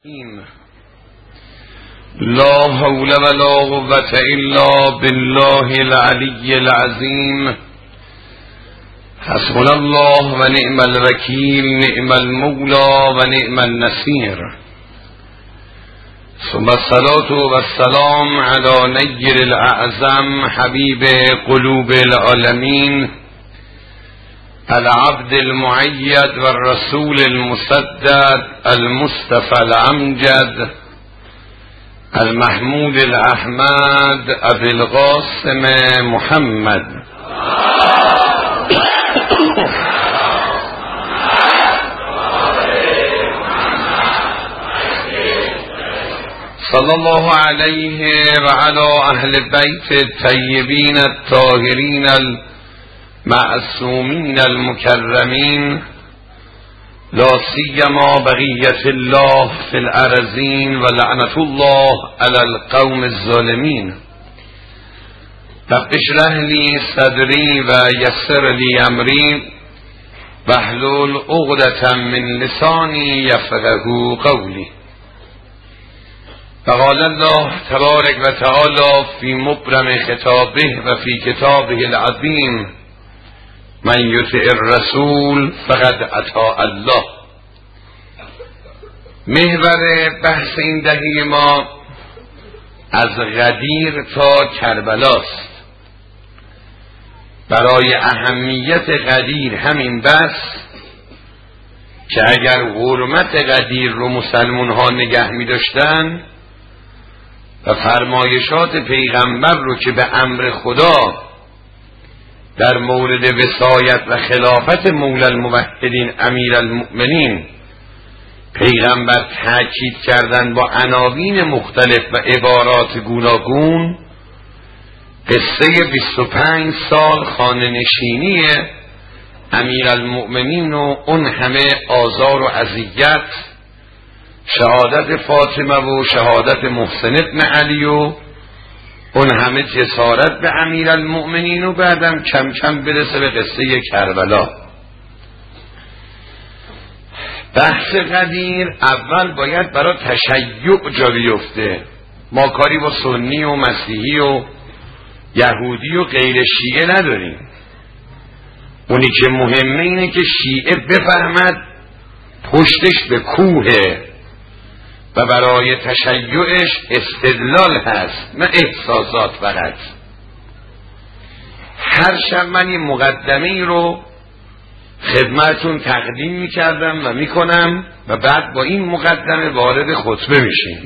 لا حول ولا قوة إلا بالله العلي العظيم. حسبنا الله ونعم الوكيل، نعم المولى ونعم النصير. ثم الصلاة والسلام على نير الأعظم حبيب قلوب العالمين، العبد المؤيد والرسول المسدد المصطفى الأمجد المحمود الأحمد أبي القاسم محمد صلى الله عليه وعلى أهل بيت الطيبين الطاهرين المعصومين المكرمين، لا سيما بقية الله في الأرضين ولعنة الله على القوم الظالمين. رب اشرح لي صدري ويسر لي أمري واحلل عقدة من لساني يفقهوا قولي. فقال الله تبارك وتعالى في مبرم خطابه وفي كتابه العظيم: من یطع الرسول فقد اطاع الله. محور بحث این دهه ما از غدیر تا کربلاست. برای اهمیت غدیر همین بس که اگر حرمت غدیر رو مسلمان ها نگه می داشتن و فرمایشات پیغمبر رو که به امر خدا در مورد وصایت و خلافت مولا الموحدین امیر المؤمنین پیغمبر تاکید کردن با عناوین مختلف و عبارات گوناگون، قصه 25 سال خانه نشینی امیر المؤمنین و اون همه آزار و اذیت، شهادت فاطمه و شهادت محسن ابن علی و اون همه جسارت به امیر المؤمنین و بعدم کم کم برسه به قصه کربلا. بحث غدیر اول باید برای تشیع جا بیفته. ما کاری با سنی و مسیحی و یهودی و غیر شیعه نداریم. اونی که مهمه اینه که شیعه بفهمد پشتش به کوهه و برای تشیعش استدلال هست، نه احساسات فقط. هر شب من این مقدمه ای رو خدمتون تقدیم میکردم و میکنم و بعد با این مقدمه وارد خطبه میشیم.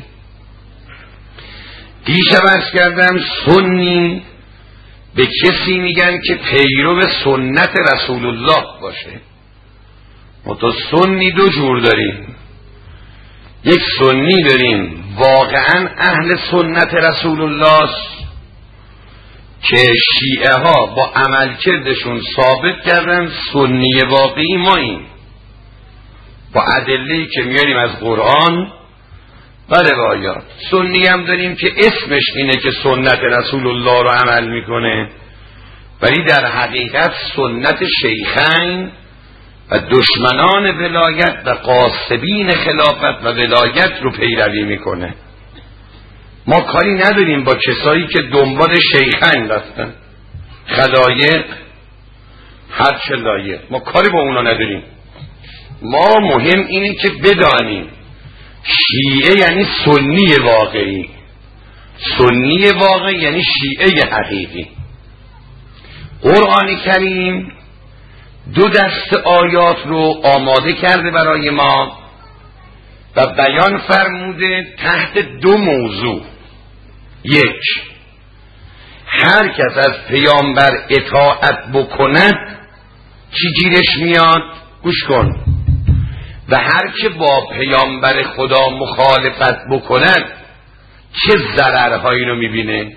دیشب عرض کردم سنی به کسی میگن که پیرو سنت رسول الله باشه. ما تو سنی دو جور داریم. یک سنی داریم واقعا اهل سنت رسول الله که شیعه ها با عملکردشون ثابت کردن سنی واقعی ماییم، با ادله‌ای که میاریم از قرآن و روایات. سنی هم داریم که اسمش اینه که سنت رسول الله رو عمل میکنه، ولی در حقیقت سنت شیخین و دشمنان ولایت و قاصبین خلافت و ولایت رو پیروی میکنه. ما کاری نداریم با کسایی که دنبال شیخین رفتن، خلایق هر چه لایق، ما کاری با اونا نداریم. ما مهم اینه که بدانیم شیعه یعنی سنی واقعی، سنی واقعی یعنی شیعه حقیقی. قرآن کریم دو دست آیات رو آماده کرده برای ما و بیان فرموده تحت دو موضوع. یک، هر کس از پیامبر اطاعت بکند چی گیرش میاد؟ گوش کن. و هر که با پیامبر خدا مخالفت بکند چه ضررهایی رو میبینه؟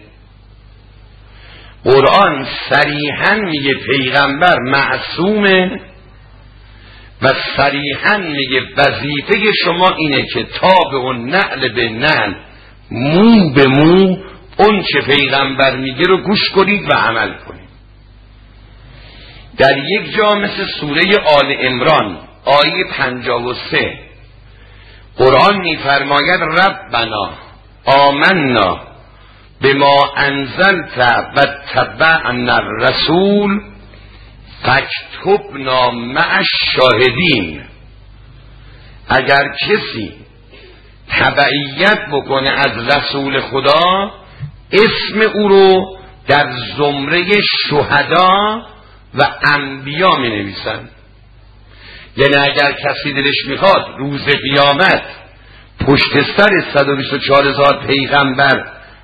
قرآن صریحاً میگه پیغمبر معصومه و صریحاً میگه وظیفه شما اینه که تابع و نعل به نعل، مو به مو، اون چه پیغمبر میگه رو گوش کنید و عمل کنید. در یک جا مثل سوره آل عمران آیه 53 قرآن میفرماید ربنا آمنا بما انزلت و تبعنا الرسول فاکتبنا مع الشاهدین. اگر کسی تبعیت بکنه از رسول خدا، اسم او رو در زمره شهدا و انبیا می نویسن. یعنی اگر کسی دلش میخواد روز قیامت پشت سر 124,000 پیغمبر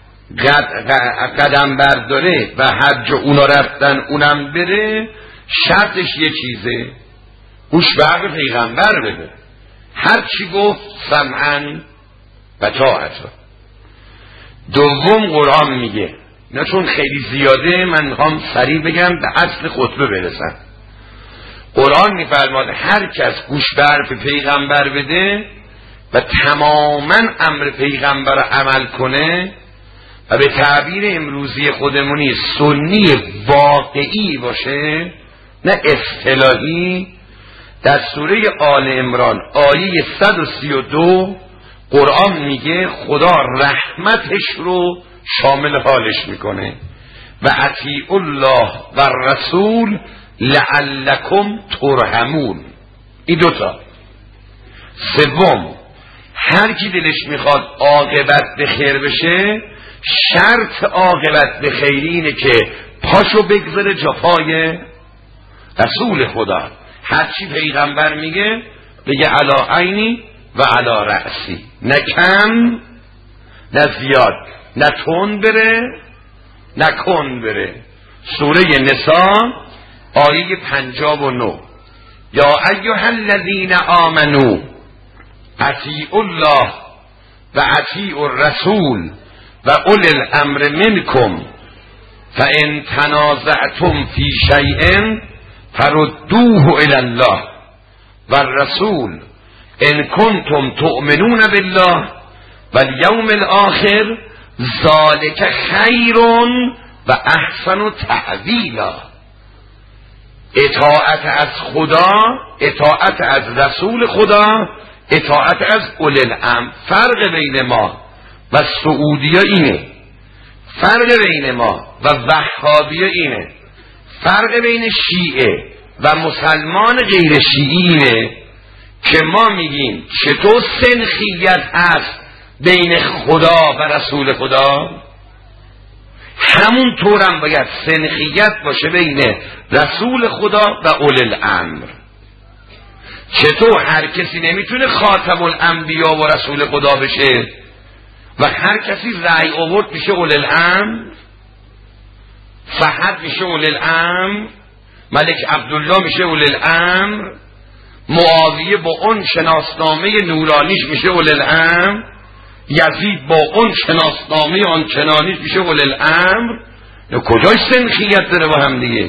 قدم برداره و هر جا اونا رفتن اونم بره، شرطش یه چیزه، گوشبرگ پیغمبر بده، هر چی گفت سمعن و طاعتا. دوم قرآن میگه، اینا چون خیلی زیاده من میخوام سریع بگم به اصل خطبه برسم. قرآن میفرماد هر کس گوش به حرف پیغمبر بده و تماما امر پیغمبر رو عمل کنه و به تعبیر امروزی خودمونی سنی واقعی باشه نه اصطلاحی، در سوره آل عمران آیه 132 قرآن میگه خدا رحمتش رو شامل حالش میکنه و اطیعوا الله و الرسول لعلکم ترحمون. این دوتا. سوم، هر کی دلش میخواد عاقبت به خیر بشه، شرط عاقبت به خیر اینه که پاشو بگذاره جفای رسول خدا. هر چی پیغمبر میگه بگه علا عینی و علا رأسی، نه کم نه زیاد، نه تون بره نه کن بره. سوره نساء آیه 59 یا ایها الذین آمنوا اطیعوا الله و اطیعوا الرسول و اولی الامر منکم فان تنازعتم فی شیء فردوه الی الله و الرسول ان کنتم تؤمنون بالله و الیوم الاخر ذالک خیر و احسن تأویلا. اطاعت از خدا، اطاعت از رسول خدا، اطاعت از اولی الامر. فرق بین ما و سعودیه اینه، فرق بین ما و وهابیه اینه، فرق بین شیعه و مسلمان غیر شیعی اینه که ما میگیم چطور سنخیت هست بین خدا و رسول خدا، همون طورم باید سنخیت باشه بین رسول خدا و اولی الامر. چطور هر کسی نمیتونه خاتم الانبیا و رسول خدا بشه و هر کسی رأی آورد میشه اولی الامر، فهد میشه اولی الامر، ملک عبدالله میشه اولی الامر، معاویه با اون شناسنامه نورانیش میشه اولی الامر، یزید با اون شناسنامه آن چنانیش میشه اولی الامر. کجای سنخیت داره با هم دیگه؟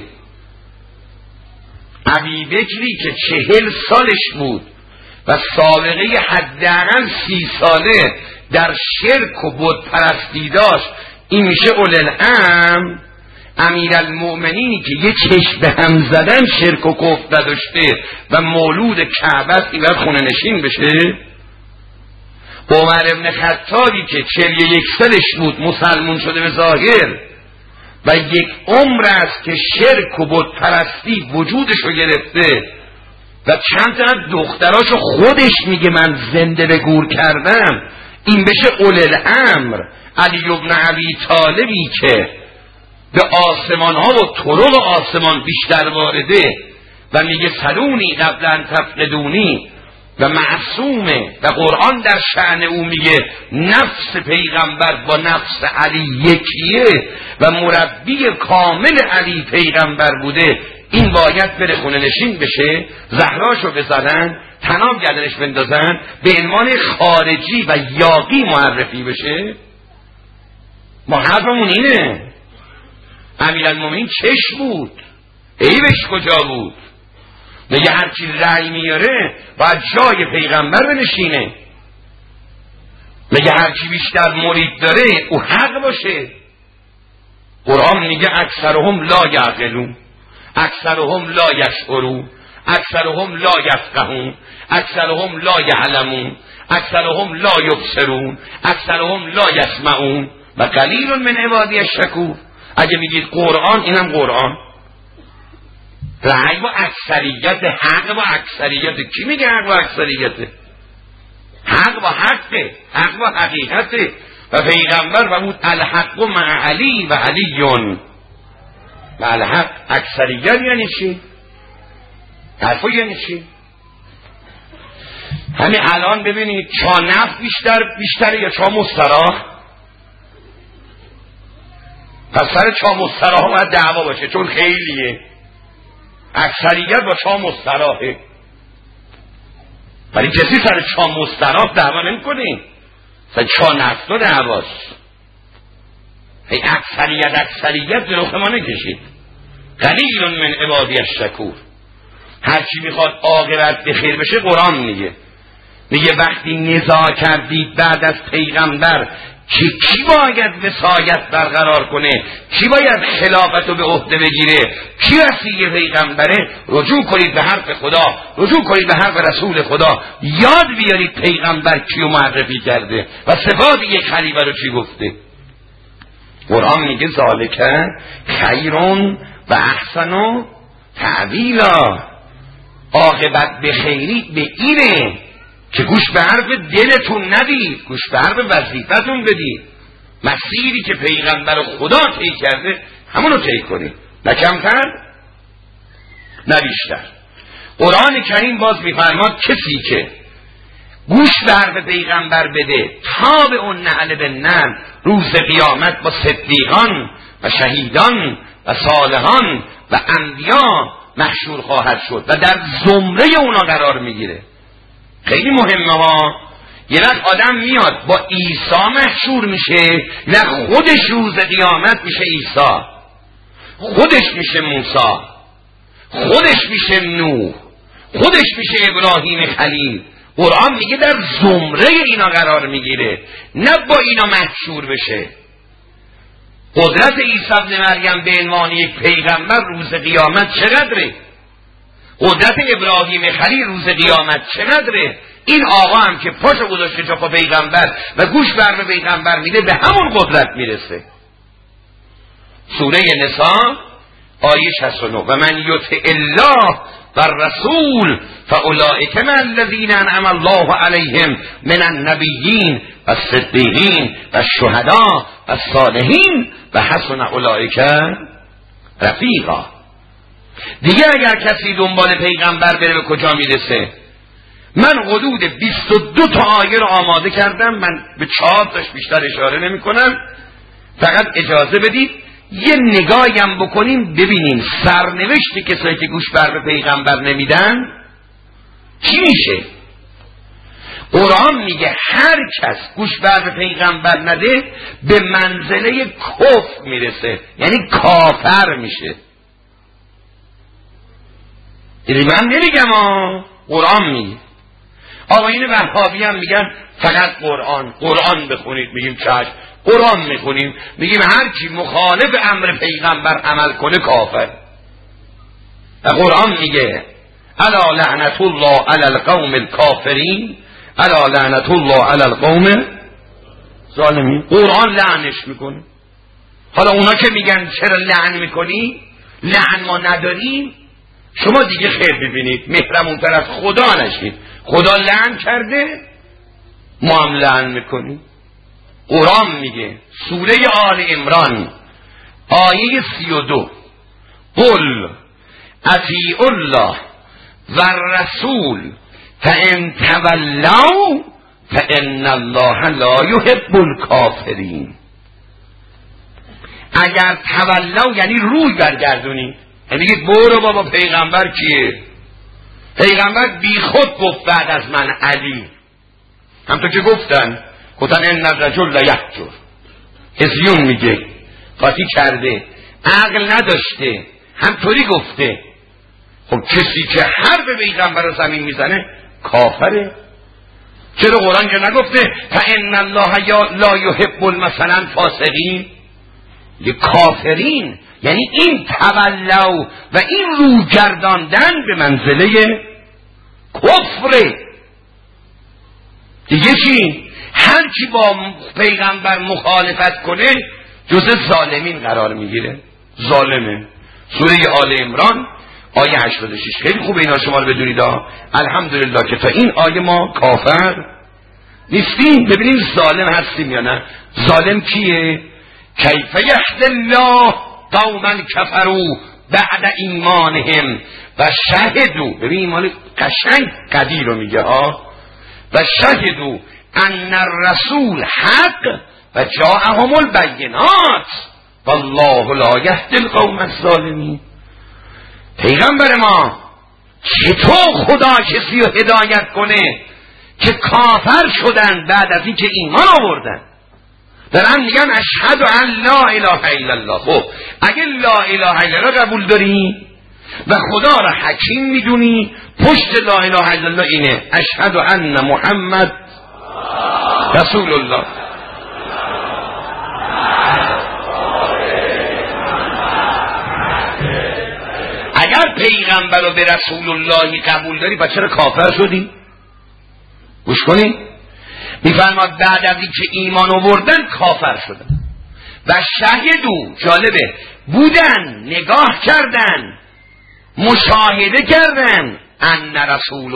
ابی بکری که 40 سالش بود و سابقه حداقل 30 ساله در شرک و بت پرستی داشت، این میشه اولی الامر. امیرالمؤمنینی که یه چشم به هم زدن شرک و کفر نداشته و مولود کعبه است، این باید خونه نشین بشه. عمر ابن خطابی که 41 سالش بود مسلمون شده به ظاهر و یک عمر است که شرک و بت پرستی وجودشو گرفته و چند تا از دختراشو خودش میگه من زنده به گور کردم، این بشه اولی الامر. علی ابن ابی طالبی که به آسمان ها و طرق آسمان بیشتر وارده و میگه سلونی قبل ان تفقدونی و معصومه و قرآن در شأن او میگه نفس پیغمبر با نفس علی یکیه و مربی کامل علی پیغمبر بوده، این باید بره خونه نشین بشه، زهراشو بزنن، تناب گردنش بندازن، به عنوان خارجی و یاغی معرفی بشه. ما حرفمون اینه. امیرالمومنین چش بود، عیبش کجا بود؟ میگه هر چی رأی میاره باید جای پیغمبر بنشینه، میگه هر چی بیشتر مرید داره او حق باشه. قرآن میگه اکثرهم لا یعقلون، اکثرهم لا یشعرون، اکثرهم لا یفقهون، اکثرهم لا یعلمون، اکثرهم لا یبصرون اکثرهم لا یسمعون و قلیل من عبادی الشکور. اگه میگید قرآن، اینم قرآن. رأی با اکثریت، حق با اکثریت. کی میگه حق با اکثریته؟ حق با حقه، حق با حقیقته. و پیغمبر فرمود الحق مع علی و علیون. و الحق اکثریت یعنی چی؟ حرفا یعنی چی؟ همین الان ببینید چا نفت بیشتره یا چا مستراح؟ پس سر چا مستراح باید دعوا باشه، چون خیلیه. اکثریت با چا مستراحه، ولی کسی سر چا مستراح دعوا نمی کنه، سر چا نفت و دعواست. هی اکثریت به رخ ما نکشید. قلیل من عبادی الشکور. هرچی میخواد عاقبت به خیر بشه قرآن میگه وقتی نزاع کردید بعد از پیغمبر که کی باید وصایت برقرار کنه، کی باید خلافت رو به عهده بگیره، کی وصی پیغمبره، رجوع کنید به حرف خدا، رجوع کنید به حرف رسول خدا، یاد بیارید پیغمبر کیو معرفی کرده و صفات یک خلیفه رو چی گفته. قرآن میگه ذالک خیرون و احسن تعویلا. عاقبت به خیری به اینه که گوش به حرف دلتون ندید، گوش به حرف وظیفتون بدید. مسیری که پیغمبر خدا طی کرده همونو طی کنید، نه کمتر نه بیشتر. قرآن کریم باز میفرماد کسی که گوش به حرف پیغمبر بده تا به اون نعل به نعل روز قیامت با صدیقان و شهیدان و صالحان و انبیا محشور خواهد شد و در زمره اونا قرار میگیره. خیلی مهمه ها. یه وقت آدم میاد با عیسی محشور میشه، نه خودش روز قیامت میشه عیسی، خودش میشه موسی، خودش میشه نوح، خودش میشه ابراهیم خلیل. قرآن میگه در زمره اینا قرار میگیره، نه با اینا محشور بشه. قدرت عیسی ابن مریم به عنوان یک پیغمبر روز قیامت چقدره؟ قدرت ابراهیم خلیل روز قیامت چقدره؟ این آقا هم که پاشو گذاشته جا پا پیغمبر و گوش بر پیغمبر میده به همون قدرت میرسه. سوره نساء آیه 69 و من یطع الله و الرسول فاولئک مع الذین انعم الله علیهم من النبیین و الصدیقین و الشهداء و الصالحین و حسن اولئک رفیقا. دیگه اگر کسی دنبال پیغمبر بره به کجا میرسه؟ من حدود 22 تا آیه رو آماده کردم، من به 4 تاش بیشتر اشاره نمی کنم. فقط اجازه بدید یه نگاهیم بکنیم ببینیم سرنوشت کسایی که گوش بر پیغمبر نمیدن چی میشه. قرآن میگه هر کس گوش بر پیغمبر نده به منزله کفر میرسه، یعنی کافر میشه. یعنی من نمیگم قرآن میگه. آقایون وهابی هم میگن فقط قرآن بخونید، میگیم چشم قرآن میخونیم، میگیم هر کی مخالف امر پیغمبر عمل کنه کافر. و قرآن میگه الا لعنت الله علی القوم الکافرین، الا لعنت الله علی القوم ظالمین. قرآن لعنش میکنه. حالا اونا که میگن چرا لعن میکنی، لعن ما نداریم، شما دیگه خیر ببینید، مهرمونتر از خدا نشید. خدا لعن کرده، ما هم لعن میکنیم. قرآن میگه سوره آل عمران آیه 32 قل اطیعوا الله و الرسول فان تولوا فان الله لا یحب الکافرین. اگر تولوا یعنی روی برگردونید، میگید برو بابا پیغمبر کیه؟ پیغمبر بی خود گفت بعد از من علی، همطور که گفتن ان الرجل لیهجر. هزیون میگه قاطی کرده، عقل نداشته، همطوری گفته. خب کسی که حرف پیغمبر رو زمین میزنه کافره. چرا قرآن که نگفته فان الله لا یحب مثلا فاسقین؟ یه کافرین یعنی این تولو و این رو گرداندن به منزله کفره. دیگه چی؟ هر کی با پیغمبر مخالفت کنه جزء ظالمین قرار میگیره. ظالمه. سوره آل عمران آیه 86. خیلی خوبه اینا شما رو بدونید. الحمدلله که تا این آیه ما کافر نیستیم. ببینیم ظالم هستیم یا نه. ظالم کیه؟ کیف یهدی الله قوما کفروا بعد ایمانهم و شهدوا. ببین ایمان قشنگ قدی رو میگه و شهدوا ان الرسول حق و جاءهم البینات والله لا یهدی القوم الظالمین. پیغمبر ما چطور خدا کسی رو هدایت کنه که کافر شدن بعد از اینکه ایمان آوردن؟ دارن میگن اشهد ان لا اله الا الله. خب اگه لا اله الا الله قبول داری و خدا را حکیم میدونی، پشت لا اله الا الله اینه اشهد ان محمد رسول الله. اگر پیغمبر رو به رسول الله قبول داری پس چرا کافر شدی؟ گوش کنی میفرماد بعد از اینکه ایمان آوردن کافر شدن. و شهدو، جالبه، بودن، نگاه کردن، مشاهده کردن ان رسول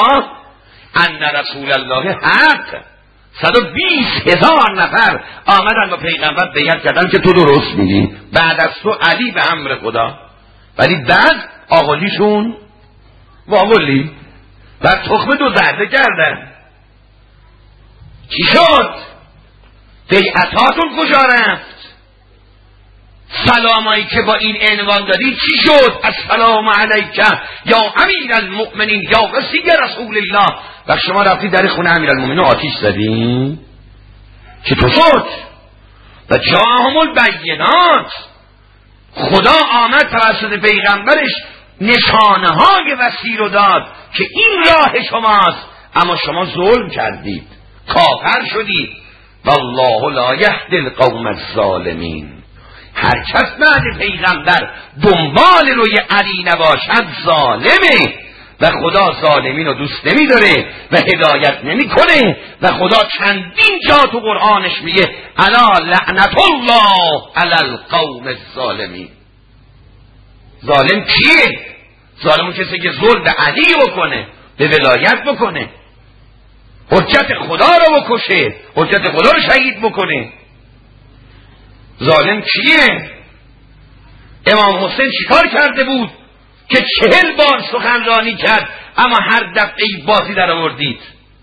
الله حق. 120,000 نفر آمدن با پیغمبر بیعت کردن که تو درست میگی، بعد از تو علی به امر خدا. ولی بعد آقالیشون واقعی و تخم دو زرده کردن. چی شد؟ بیعتاتون کجا رفت؟ سلامایی که با این عنوان دادی چی شد؟ السلام علیک یا امیر المؤمنین یا وصی رسول الله. و شما رفتی در خونه امیر المؤمنین آتیش زدی؟ چطور شد؟ و جاءهم البینات. خدا آمد توسط پیغمبرش نشانه های وسیع رو داد که این راه شماست، اما شما ظلم کردید، کافر شدید. والله لا یهدی القوم الظالمین. هر کس بعد پیغمبر دنبال روی علی نباشد ظالمه و خدا ظالمین رو دوست نمی داره و هدایت نمی کنه. و خدا چندین جا تو قرآنش میگه الا لعنت الله علی القوم الظالمین. ظالم کیه؟ ظالم کسی که ظلم به علی بکنه، به ولایت بکنه، حجت خدا رو بکشه، حجت خدا رو شهید بکنه. ظالم کیه؟ امام حسین چیکار کرده بود که 40 بار سخنرانی کرد اما هر دفعه بازی در آوردید؟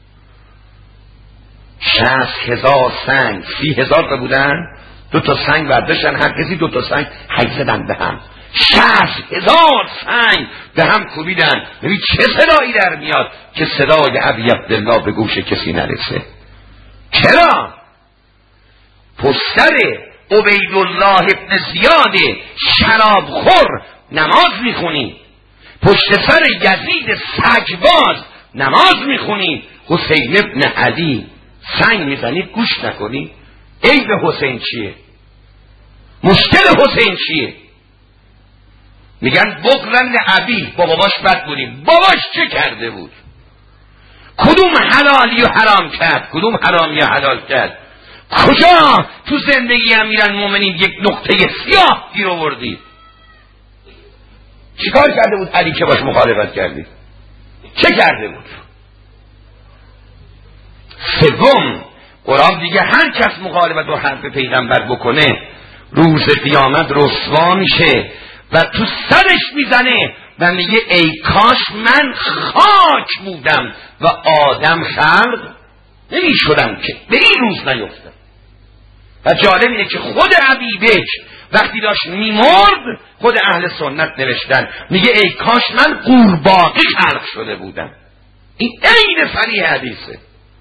60,000 سنگ، 30,000 تا بودن، 2 سنگ برداشتن، هر کسی 2 سنگ حک زدن به هم. 60,000 سنگ به هم کوبیدن. ببین چه صدایی در میاد که صدای ابی عبدالله به گوش کسی نرسه. چرا؟ پستر عبیدالله ابن زیاد شرابخور نماز میخونی، پشت سر یزید سگباز نماز میخونی، حسین ابن علی سنگ میزنی گوش نکنی. عیب حسین چیه؟ مشکل حسین چیه؟ میگن بغضن لابی، با باباش بد بودیم. باباش چه کرده بود؟ کدوم حلالی و حرام کرد، کدوم حرامی و حلال کرد؟ کجا تو زندگی امیرالمومنین یک نقطه سیاه گیر آوردید؟ چیکار کرده بود علی که باش مخالفت کردید؟ چه کرده بود؟ سوم، قرآن دیگه هر کس مخالفت با حرف پیغمبر بکنه روز قیامت رسوا میشه و تو سرش میزنه و میگه ای کاش من خاک بودم و آدم خلق نمیشدم که به این روز نیفتم. و جالب اینه که خود ابی بکر وقتی داشت میمرد، خود اهل سنت نوشتن میگه ای کاش من قورباغه خلق شده بودم. این عین صریح حدیثه.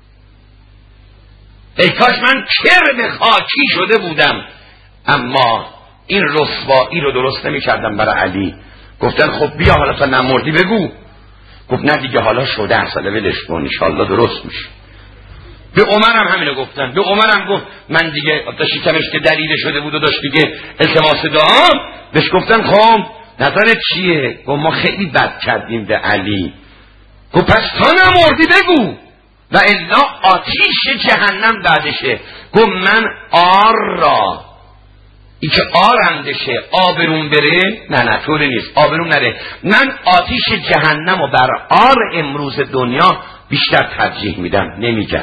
ای کاش من کرم خاکی شده بودم. اما این رسوایی رو درست نمی کردم برای علی. گفتن خب بیا حالا تا نمردی بگو. گفت نه دیگه حالا شده اصلا ولش کن انشالله درست میشه. به عمرم همینو گفتن. به عمرم گفت من دیگه شکمش که دلیل شده بود و داشت دیگه التماس دعا، بهش گفتن خب نظرت چیه؟ گفت ما خیلی بد کردیم به علی. گفت پس تا نمردی بگو. و الا آتیش جهنم بعدشه. گفت من آر را، ای که آرندشه آبرون بره، نه طوری نیست، آبرون نره، من آتیش جهنم و بر آر امروز دنیا بیشتر ترجیح میدم، نمیگم.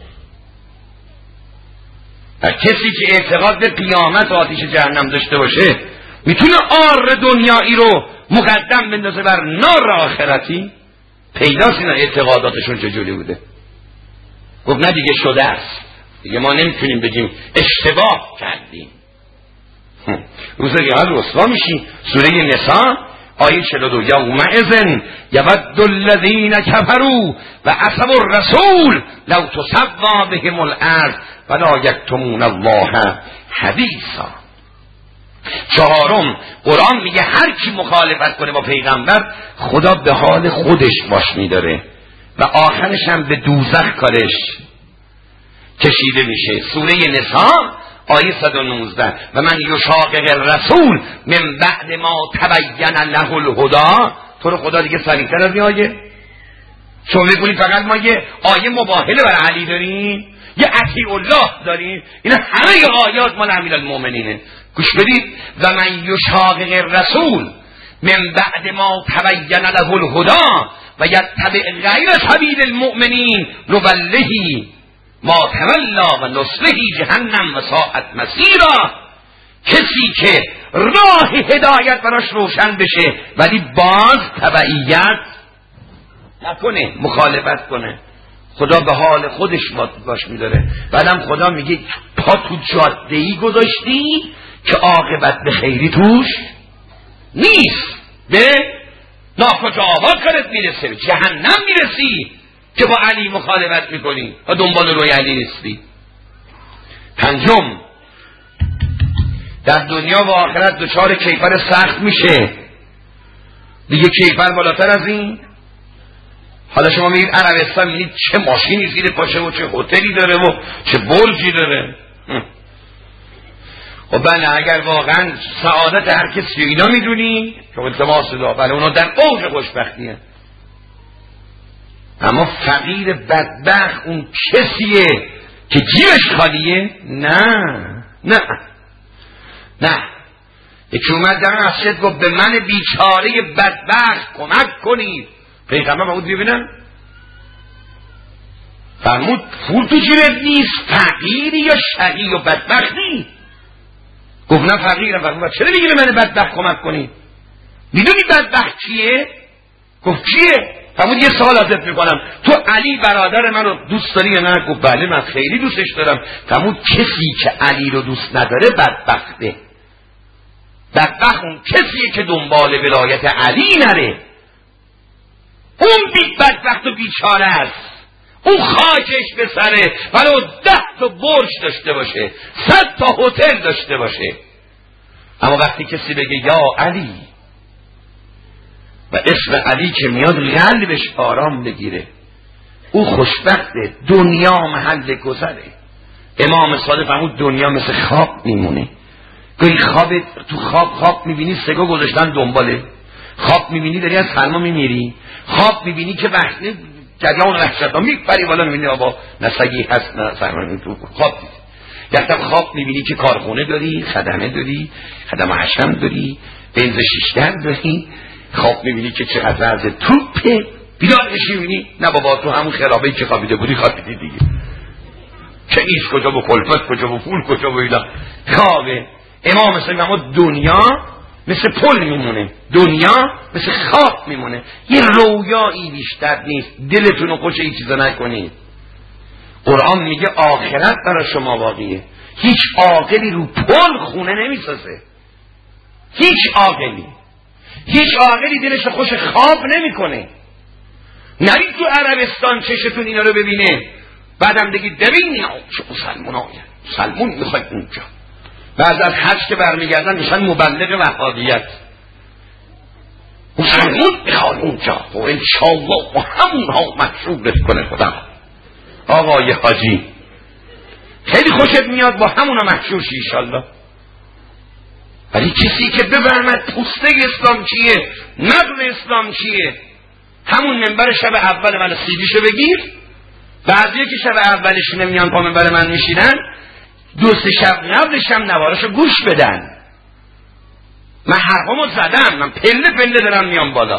و کسی که اعتقاد به قیامت و آتیش جهنم داشته باشه میتونه آر دنیایی رو مقدم بندازه بر نار آخرتی؟ پیداست اینا اعتقاداتشون چجوری بوده. گفت نه دیگه شده است، دیگه ما نمیتونیم بگیم اشتباه کردیم. روزه یاد رسوا میشی. سوره نساء آیه 42 یومئذ یود الذین کفروا و عصوا الرسول لو تسوا بهم الارض ولا یکتمون الله حدیثا. چهارم قرآن میگه هر کی مخالفت کنه با پیغمبر خدا به حال خودش باش میداره و آخرش هم به دوزخ کارش کشیده میشه. سوره نساء آیه 119 و من یشاقق الرسول من بعد ما تبین له الهدی. تو رو خدا دیگه سریعتر از این آیه شما بگونی فقط ما یه آیه مباهله برای علی داریم، یه اطیع الله داریم، اینا همه آیات مال امیرالمومنینه. گوش بدید. و من یشاقق الرسول من بعد ما تبین له الهدی و یتبع غیر سبیل المؤمنین نوله ما تولا و نصلهی جهنم و ساعت مسیرا. کسی که راه هدایت براش روشن بشه ولی باز تبعیت نکنه، مخالفت کنه، خدا به حال خودش باش میداره. بعدم خدا میگه پا تو جاده‌ای گذاشتی که عاقبت به خیری توش نیست، به ناکجا آباد کارت میرسه، به جهنم میرسی که با علی مخالفت میکنی و دنبال روی علی نیستی. پنجم در دنیا و آخرت دچار کیفر سخت میشه. دیگه کیفر بالاتر از این. حالا شما میرید عربستان میبینید چه ماشینی زیر پاشه و چه هتلی داره و چه برجی داره. و بله اگر واقعا سعادت هر کسی اینا میدونی که التماس دعا، بله اونا در اوج خوشبختیه. اما فقیر بدبخت اون کسیه که جیبش خالیه؟ نه یکی اومد در مسجد گفت به من بیچاره بدبخت کمک کنید. پیغمبر فرمود ببینم، فرمود پول تو جیبت نیست، فقیری یا شقی و بدبختی؟ گفت نه فقیرم. فرمود چرا میگی به من بدبخت کمک کنید؟ میدونی بدبخت چیه؟ گفت چیه؟ فرمود یه سوال ازت میکنم، تو علی برادر منو دوست داری یا نه؟ گفت بله من خیلی دوستش دارم. فرمود کسی که علی رو دوست نداره بدبخته. بدبخت اون کسیه که دنبال ولایت علی نره، اون بدبخت و بیچاره است. اون خاکش به سره ولو 10 تا برج داشته باشه، 100 تا هتل داشته باشه، اما وقتی کسی بگه یا علی و اسم علی که میاد قلبش آرام بگیره، او خوشبخته. دنیا محل گذره. امام صادق فرمود دنیا مثل خواب میمونه. گاهی تو خواب میبینی سگا گذاشتن دنباله، خواب میبینی داری از سرما میمیری، خواب میبینی که وقتی جریان وحشت میپری بالا میبینی آبا نه سگی هست نه سرما تو خواب دیدی. یکم خواب میبینی که کارخونه داری، خدمه داری، خدمه حشم داری، بنز شیشتر داری. خواب میبینی که چقدر از توپه، بیدار میشی میبینی نه بابا تو همون خرابه‌ای که خوابیده بودی خوابیدی دیگه. کنیز کجا و کلفت کجا و پول کجا و اینا خوابه. امام اما دنیا مثل پل میمونه، دنیا مثل خواب میمونه، یه رویایی بیشتر نیست. دلتون رو خوش این چیزا نکنید. قرآن میگه آخرت برای شما واقعیه. هیچ عاقلی رو پل خونه نمیسازه، هیچ عاقلی دلش خوش خواب نمیکنه. نرید تو عربستان چشتون اینا رو ببینه بعدم بگید ببین چه مسلمون میخواید اونجا. بعد از حج که برمیگردن میشن مبلغ وهابیت، مسلمون میخواد اونجا و انشاءالله و همونها مشغولت کنه خدا. آقای حاجی خیلی خوشت میاد با همونها محشور شی انشاءالله. ولی کسی که بفهمد پوسته اسلام چیه، نقل اسلام چیه، همون منبر شب اول من سیدیشو بگیر، بعضی که شب اولش نمیان پا منبر من میشینن، 2-3 شب قبلش هم نواراشو گوش بدن. من حرفامو زدم، من پله پله دارم میام بالا.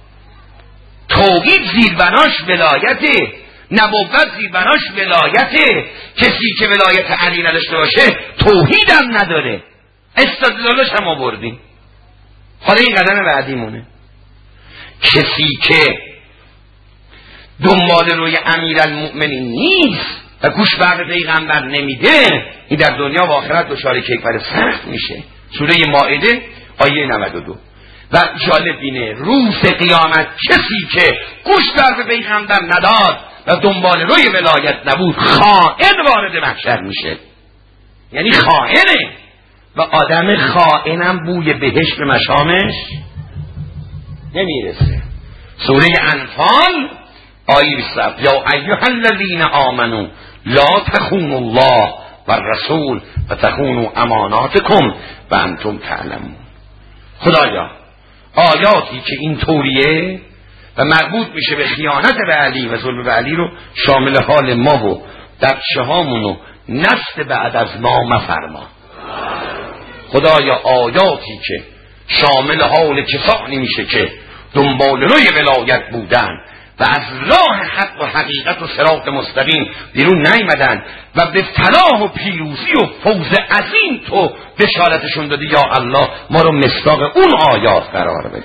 توحید زیربناش ولایته، نبوت زیربناش ولایته. کسی که ولایت علی نداشته باشه توحید هم نداره. استدلالش هم آوردیم. حالا این قدم بعدیمونه. کسی که دنبال روی امیرالمؤمنین نیست و گوش به پیغمبر نمیده، این در دنیا و آخرت دچار کیفر سخت میشه. سوره مائده آیه 92. و جالب اینه روز قیامت کسی که گوش به پیغمبر نداد و دنبال روی ولایت نبود، خائن وارد محشر میشه. یعنی خائنه، و آدم خائنم بوی بهشت به مشامش نمیرسه. سوره انفال آیه 27: یا ایها الذین آمنوا لا تخونوا الله والرسول وتخونوا اماناتکم وانتم تعلمون. خدایا آیاتی که این طوریه و مربوط میشه به خیانت به علی و ظلم به علی رو شامل حال ما و بچه هامون و نسل بعد از ما مفرما. خدایا آیاتی که شامل حال کسانی میشه که دنبال روی ولایت بودن و از راه حق و حقیقت و صراط مستقیم بیرون نیامدن و به فلاح و پیروزی و فوز عظیم تو بشارتشون دادی، یا الله ما رو مصداق اون آیات قرار بده.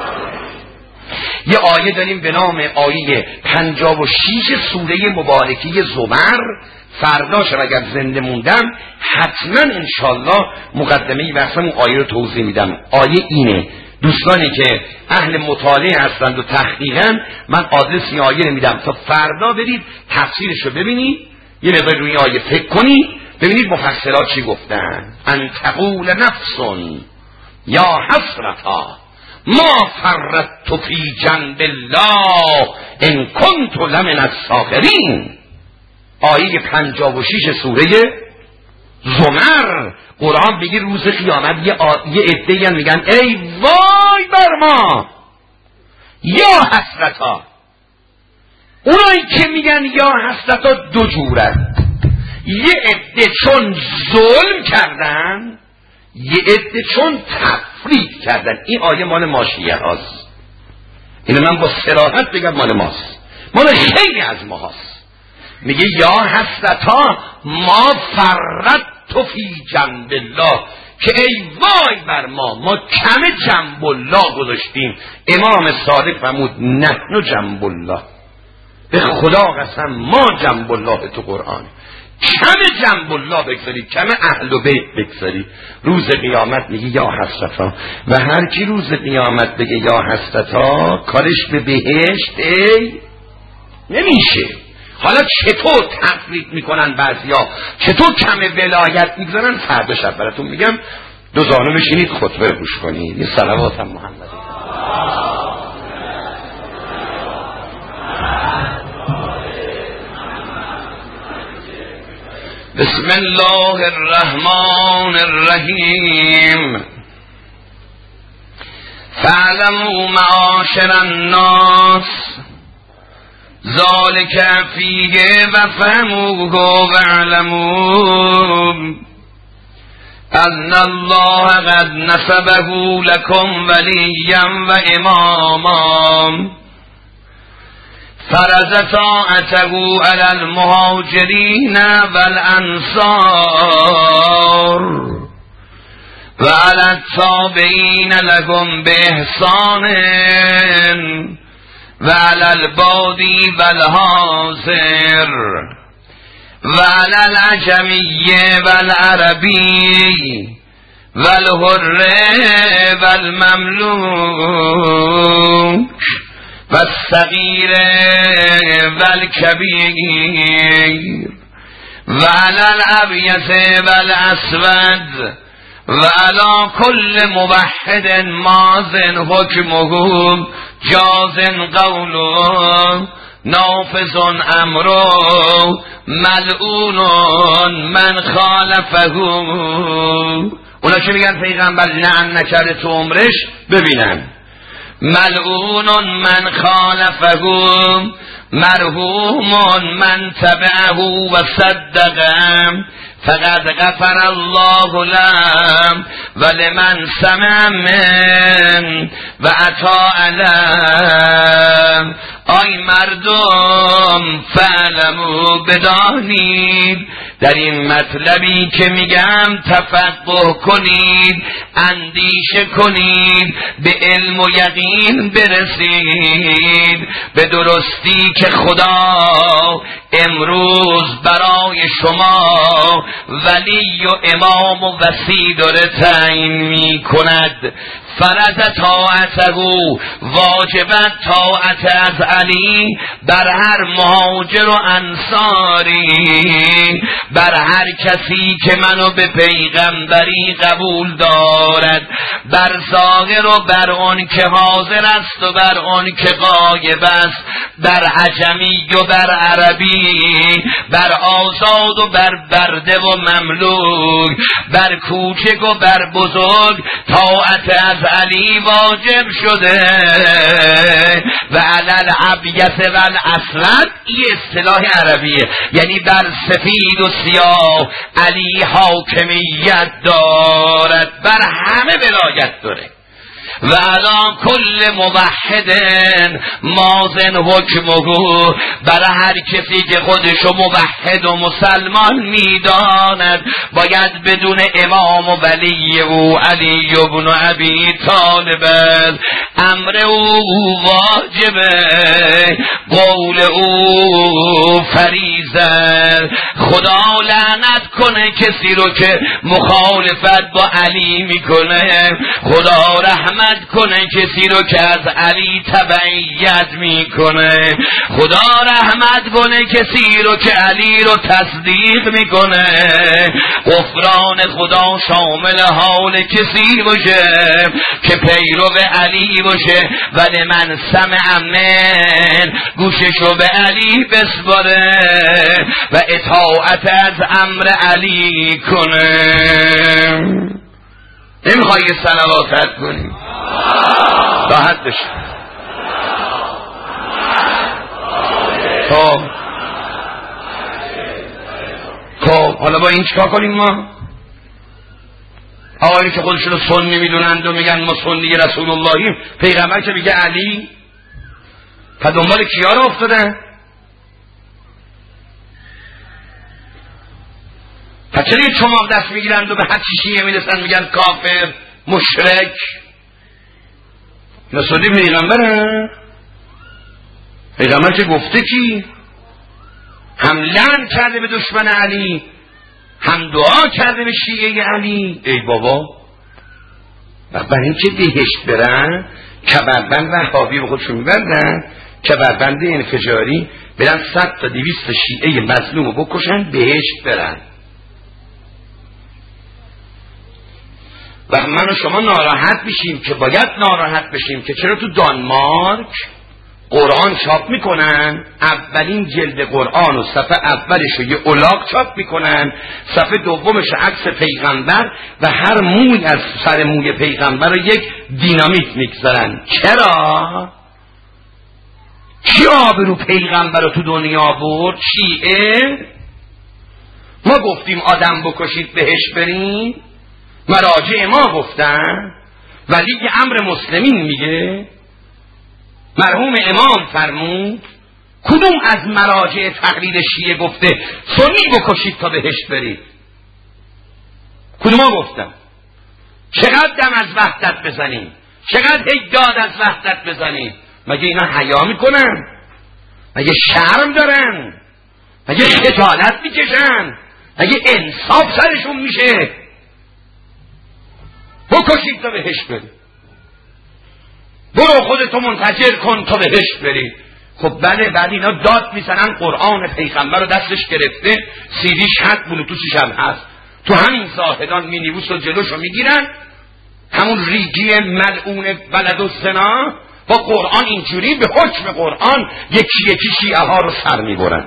یه آیه داریم به نام آیه 56 سوره مبارکه زمر. فردا شب اگر زنده موندم حتما انشالله مقدمه بحثم اون آیه رو توضیح میدم. آیه اینه، دوستانی که اهل مطالعه هستند و تحقیقاً من آدرس این آیه میدم تا فردا برید تفسیرش رو ببینید، یه مقدار روی آیه فکر کنید، ببینید مفسرات چی گفتن. ان تقول نفس یا حسرتا ما فرطت فی جنب الله ان کنت لمن الساخرین. آیه 56 سوره زمر. قرآن بگیر روز قیامت یه عده‌ای میگن ای وای بر ما، یا حسرتا. اونایی که میگن یا حسرتا دو جورن، یه عده چون ظلم کردن، یه عده چون تفریط کردن. این آیه مال ما شیعه هاست، اینو من با صراحت بگم مال ماست، مال خیلی از ما هاست. میگه یا حسرتا ما فرطت فی جنب الله، که ای وای بر ما کم جنب الله گذاشتیم. امام صادق فرمود نحن جنب الله، به خدا قسم ما جنب الله تو قرآن. کم جنب الله بگذاری، کم اهل بیت بگذاری. روز قیامت میگه یا حسرتا، و هر کی روز قیامت بگه یا حسرتا کارش به بهشت نمیشه. حالا چطور تفریط میکنن بعضیا، چطور کم ولایت میگذارن، فردا شب براتون میگم. دو زانو بشینید خطبه رو گوش کنید. این صلوات هم محمدی. بسم الله الرحمن الرحیم. فاعلموا معاشر الناس ذالک فیه و فهموه و علموا ان الله قد نصبه لكم ولیا و اماما فرض طاعته علی المهاجرین والانصار و علی التابعین لهم باحسان و علی البادی والحاضر و علی العجمی والعربی والحر والمملوک والصغیر والکبیر و علی الابیض والاسود و علی کل موحد ماضٍ حکمه جاز قوله نافذ امره ملعون من خالفه. اونا که میگن پیغمبر لعن نکرده تو عمرش، ببینن ملعون من خالفه مرحوم من تبعه و صدقم فقد غفر الله لهم ولمن سمع من و اطاع لهم. آی مردم فعلموا بدانید، در این مطلبی که میگم تفقه کنید، اندیشه کنید، به علم و یقین برسید به درستی که خدا امروز برای شما ولی و امام و وصی داره تعیین می کند. فرض طاعته، واجبت طاعت از علی بر هر مهاجر و انصاری، بر هر کسی که منو به پیغمبری قبول دارد، بر ظاهر و بر آن که حاضر است و بر آن که غایب است، بر عجمی و بر عربی، بر آزاد و بر برده و مملوک، بر کوچک و بر بزرگ طاعت از علی واجب شده. و علل ابیس و الاسود، این اصطلاح عربیه، یعنی بر سفید و سیاه علی حاکمیت دارد، بر همه ولایت داره. و علی کل موحد مازن حکمه، برای هر کسی که خودشو موحد و مسلمان میداند باید بدون امام و ولی او علی ابن ابی طالب امر او واجبه، قول او فریضه. خدا لعنت کنه کسی رو که مخالفت با علی میکنه، خدا رحمت کنه کسی رو که از علی تبعیت میکنه، خدا رحمت کنه کسی رو که علی رو تصدیق میکنه. غفران خدا شامل حال کسی باشه که پیرو علی باشه، ولی من سمع من گوششو به علی بسپاره و اطاعت از امر علی کنه. نمیخوای صلواتت کنی راحت بشه. خب حالا با این چیکار کنیم ما؟ آقایی که خودشون سنی میدونند و میگن ما سنی رسول اللهیم، پیغمبر که میگه علی، تا دنبال کیا رو افتادن؟ پس چرا یه چماق دست میگیرند و به هر چی شیعه میرسن میگن کافر مشرک؟ رسولی پیغمبره، پیغمبر که گفته کی؟ هم لعن کرده به دشمن علی، هم دعا کرده به شیعه علی. ای بابا، برای این که بهشت برن کمربند وهابی به خودشون میبندن، کمربند انفجاری، برن 100 تا 200 شیعه مظلوم رو بکشن بهشت برن. و من و شما ناراحت بشیم که باید ناراحت بشیم که چرا تو دانمارک قرآن چاپ میکنن، اولین جلد قرآن و صفحه اولش رو یه الاغ چاپ میکنن، صفحه دومش عکس پیغمبر و هر موی از سر موی پیغمبر رو یک دینامیت میگذارن. چرا؟ کی آبرو پیغمبر رو تو دنیا برد؟ شیعه؟ ما گفتیم آدم بکشید بهش بریم؟ مراجع ما گفتن؟ ولی امر مسلمین میگه؟ مرحوم امام فرمود؟ کدوم از مراجع تقلید شیعه گفته سنی بکشید تا بهشت برید؟ کدوم ها گفتن؟ چقدر دم از وحدت بزنیم، چقدر داد از وحدت بزنیم؟ مگه اینا حیا میکنن؟ مگه شرم دارن؟ مگه خجالت میکشن؟ مگه انصاف سرشون میشه؟ بکشید تا بهشت برید، برو خودتو منتظر کن تا بهشت برید. خب بله، بعد اینا داد میزنن قرآن پیغمبر رو دستش گرفته، سیدیش هست، بلوتوسش هم هست، تو همین زاهدان مینیبوس رو جلوشو میگیرن، همون ریگی ملعون بلد و زنا با قرآن اینجوری به حکم قرآن یکی یکی شیعه ها رو سر میبرن.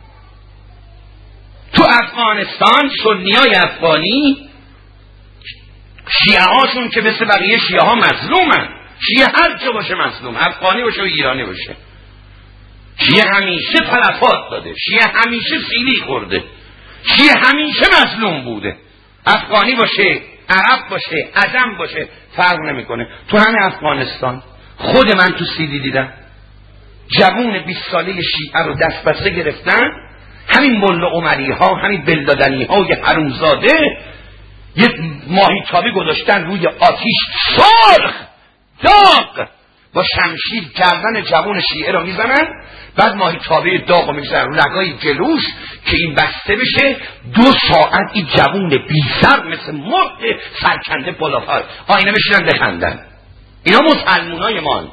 تو افغانستان سنیای افغانی شیعه هاشون که مثل بقیه شیعه ها مظلومن، شیعه هر چه باشه مظلوم، افغانی باشه و ایرانی باشه. شیعه همیشه تلفات داده، شیعه همیشه سیلی خورده، شیعه همیشه مظلوم بوده. افغانی باشه، عرب باشه، عجم باشه، فرق نمیکنه. تو همین افغانستان خود من تو سیدی دیدم جوون 20 ساله شیعه رو دست بسته گرفتن، همین ملا عمری ها، همین بلدادنی های حرومزاده یه ماهیتابی گذاشتن روی آتیش سرخ داغ، با شمشیر گردن جوون شیعه رو میزنن، بعد ماهیتابه داغ رو میزنن رو لگای جلوش که این بسته بشه. 2 ساعت این جوون بی‌سر مثل مرغ سرکنده بالا آینه بشینن بخندن. اینا مسلمونای مان،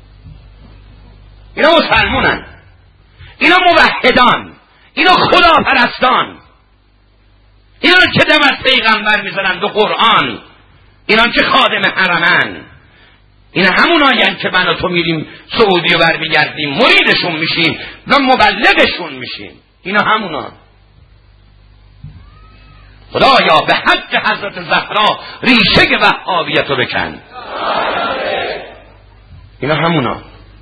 اینا مسلمونن، اینا موحدان، اینا خداپرستان، اینا که دم از پیغمبر میزنن به قرآن، اینا که خادم حرمن، اینا همون آین که من و تو میریم سعودی و برمیگردیم مریدشون میشیم و مبلغشون میشیم. اینا همونا. خدایا به حق حضرت زهرا ریشه وهابیت رو بکن. اینا همونا.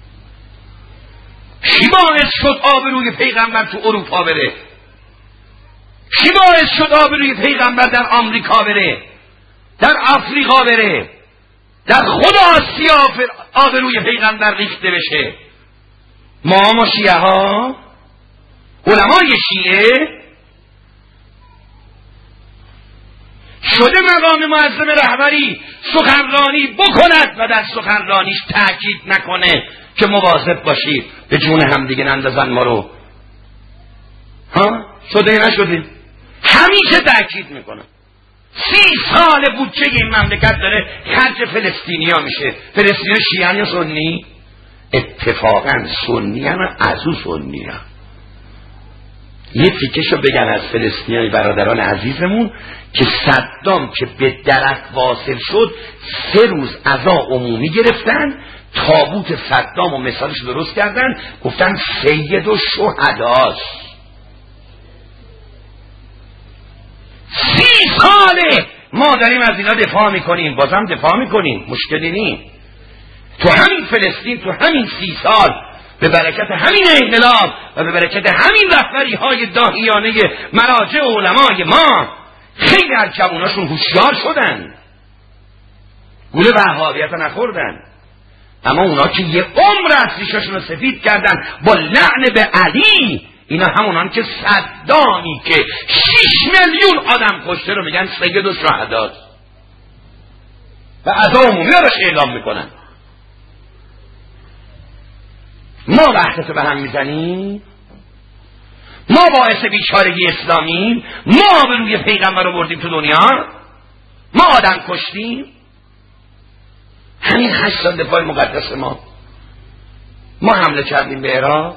چی باعث شد آبروی پیغمبر تو اروپا بره؟ چی باعث شد آبروی پیغمبر در آمریکا بره، در آفریقا بره، در خود آسیا آبروی پیغمبر ریخته بشه؟ ما شیعه ها، علمای شیعه شده مقام معظم رهبری سخنرانی بکند و در سخنرانیش تاکید نکنه که مواظب باشید به جون همدیگه نندازن ما رو. ها شده نشده؟ همیشه تاکید میکنه. 30 سال بودجه این مملکت داره خرج فلسطینیا میشه. فلسطینیا شیعه یا سنی؟ اتفاقا سنی هم از او سنی هم. یه تیکشو بگن از فلسطینیای برادران عزیزمون که صدام که به درک واصل شد 3 روز عزا عمومی گرفتن، تابوت صدام و مثالش درست کردن، گفتن سید و شهداست. 30 ساله ما داریم از اینا دفاع میکنیم، بازم دفاع میکنیم، مشکلی نیست. تو همین فلسطین تو همین 30 سال به برکت همین انقلاب و به برکت همین رهبری های داهیانه مراجع علمای ما خیلی از جواناشون هوشیار شدن، گول وهابیت نخوردن. اما اونا که یه عمر از ریشاشون رو سفید کردن با لعن به علی، اینا همونان که صدامی که 6 میلیون آدم کشته رو میگن سید و شهداست و عزا عمومی رو اعلام میکنن. ما وحدت به هم میزنیم، ما باعث بیچارگی اسلامیم، ما به روی پیغمبر رو بردیم تو دنیا، ما آدم کشتیم. همین 8 سال دفاع مقدس ما حمله کردیم به عراق،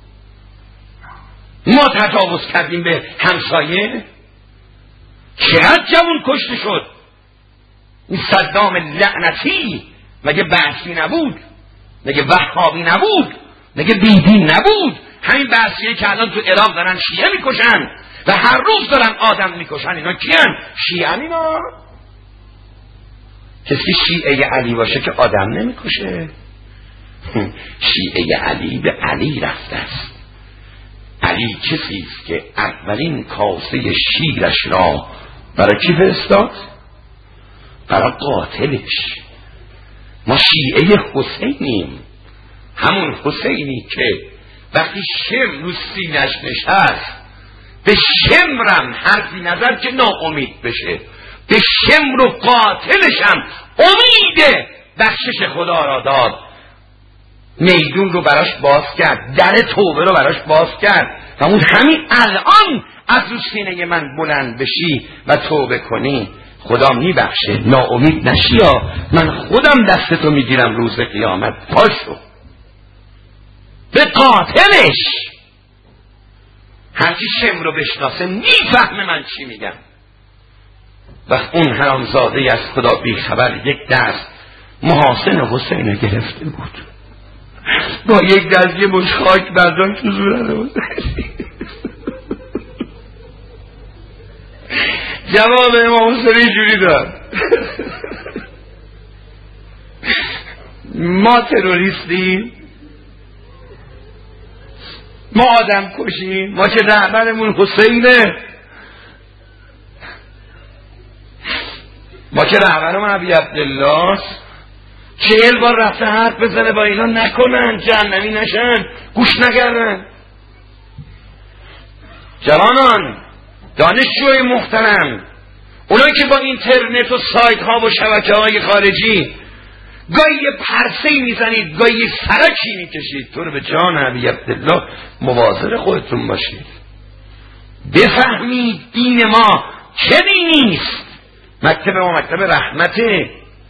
ما تجاوز کردیم به همسایه، چقدر جوان کشته شد. این صدام لعنتی مگه بحثی نبود؟ مگه وهابی نبود؟ مگه بیدین نبود؟ همین بحثیه که الان تو عراق دارن شیعه میکشن و هر روز دارن آدم میکشن. اینا کیان؟ شیعه. اینا کسی شیعه علی باشه که آدم نمیکشه. شیعه علی به علی رفته است. علی کسی است که اولین کاسه شیرش را برای کی فرستاد؟ برای قاتلش. ما شیعه حسینیم، همون حسینی که وقتی شم رو سینش نشست به شمرم حرفی نظر که ناامید بشه، به شمر و قاتلشم امید بخشش خدا را داد، میدون رو براش باز کرد، در توبه رو براش باز کرد و اون همین الان از رو سینه من بلند بشی و توبه کنی خدا میبخشه. ناامید نشی ها، من خودم دستتو میگیرم روز قیامت. پاشو به قاتلش. هرچی شم رو بشناسه میفهمه من چی میگم. و اون حرامزاده از خدا بیخبر یک دست محاسن حسین گرفته بود، با یک دست یه مش خاک بردان تو زورن حسین. جواب امام حسین جوری داد ما تروریستیم، ما آدم کشیم، ما که رهبرمون حسینه، ما که رهبرمون ابی عبدالله 40 بار رفته حرف بزنه با اینا نکنن، جهنمی نشن، گوش نکردن. جوانان، دانشجوی محترم، اونایی که با اینترنت و سایت ها و شبکه های خارجی گاهی یه پرسه‌ای میزنید، گاهی یه سرکی میکشید، تو رو به جان ابی عبدالله مواظب خودتون باشید. بفهمید دین ما چه دینیست. مکتب ما مکتب رحمته.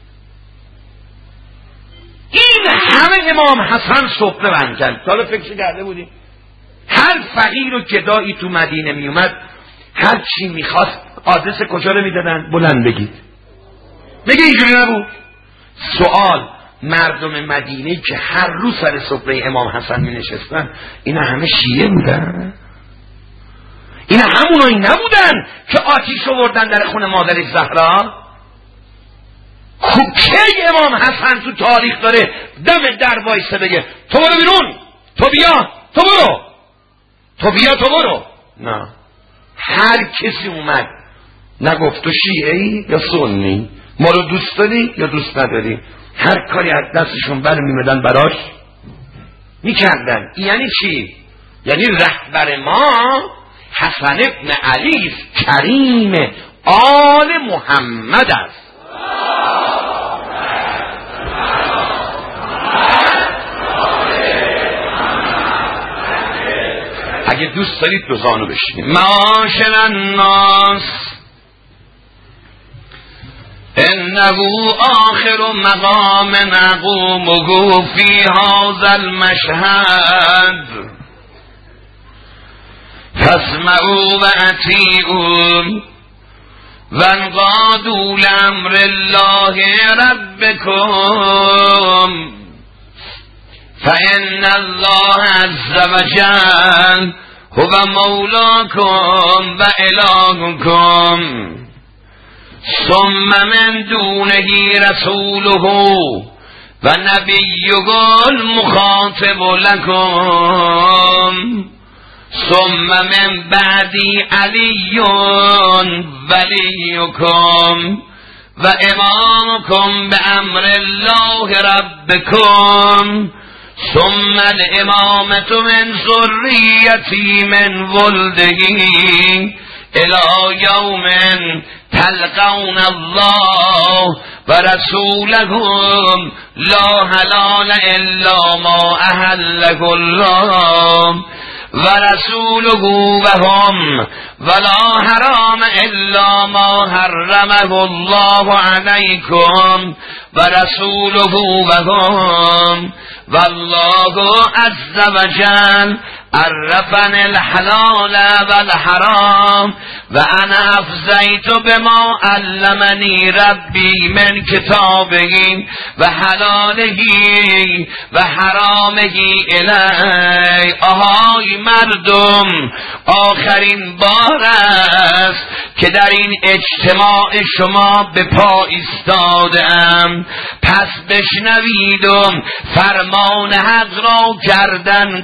این همه امام حسن صبح بند کرد. حالا فکر کرده بودیم هر فقیر و گدایی تو مدینه میومد هر چی میخواست آدرس کجا رو میدادن؟ بلند بگید. بگه اینجوری نبود. سوال، مردم مدینه که هر روز سر سفره امام حسن می نشستن اینا همه شیعه بودن؟ اینا همونایی نبودن که آتیش آوردن در خونه مادر زهرا؟ کی امام حسن تو تاریخ داره دم در وایسه بگه تو برو بیرون، تو بیا، تو برو، تو بیا، تو برو؟ نه، هر کسی اومد نگفت تو شیعه‌ای یا سنی، ما رو دوست داری یا دوست نداری، هر کاری از دستشون برمی‌آمدن براش میکردن. یعنی چی؟ یعنی رهبر ما حسن ابن علی کریم آل محمد است. اگه دوست دارید دو زانو بشینید. معاشر الناس انه آخر مقام نقومه فی هذا المشهد فاسمعوا واطیعوا وانقادوا لامر الله ربکم فإن الله عز وجل هو مولاكم وإلهكم ثم من دونه رسوله ونبيه المخاطب لكم ثم من بعد علي وليكم وإمامكم بأمر الله ربكم ثم الإمامة من ذريتي من ولده إلى يوم تلقون الله ورسولهم لا حلال إلا ما أحله الله ورسوله وهم ولا حرام إلا ما حرمه الله عليكم ورسوله وهم والله عز وجل عرفني الحلال والحرام وأنا أفزيت بما علمني ربي من كتابه وحلاله وحرامه إلي. آهای مردم، آخرین بار است که در این اجتماع شما به پا ایستادم، پس بشنویدم فرمان حق را گردن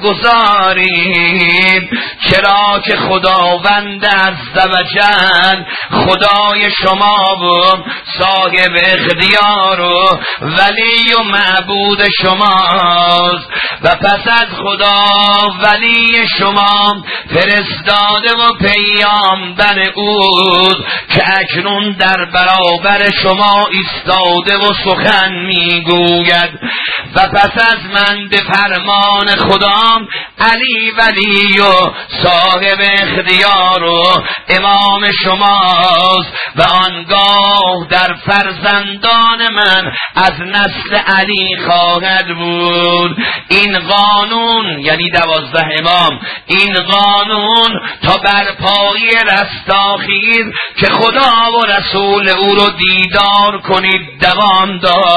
گذارید، چرا که خداوند عزوجل خدای شما و صاحب اختیار و ولی و معبود شماست و پس از خدا ولی شما فرستاده و پیامبر اوست که اکنون در برابر شما ایستاده و سخن میگوید و پس از من به فرمان خدا علی ولی و صاحب اختیار و امام شماست و آنگاه در فرزندان من از نسل علی خواهد بود. این قانون یعنی 12 امام، این قانون تا برپایی رستاخیز که خدا و رسول او رو دیدار کنید دوام دارد.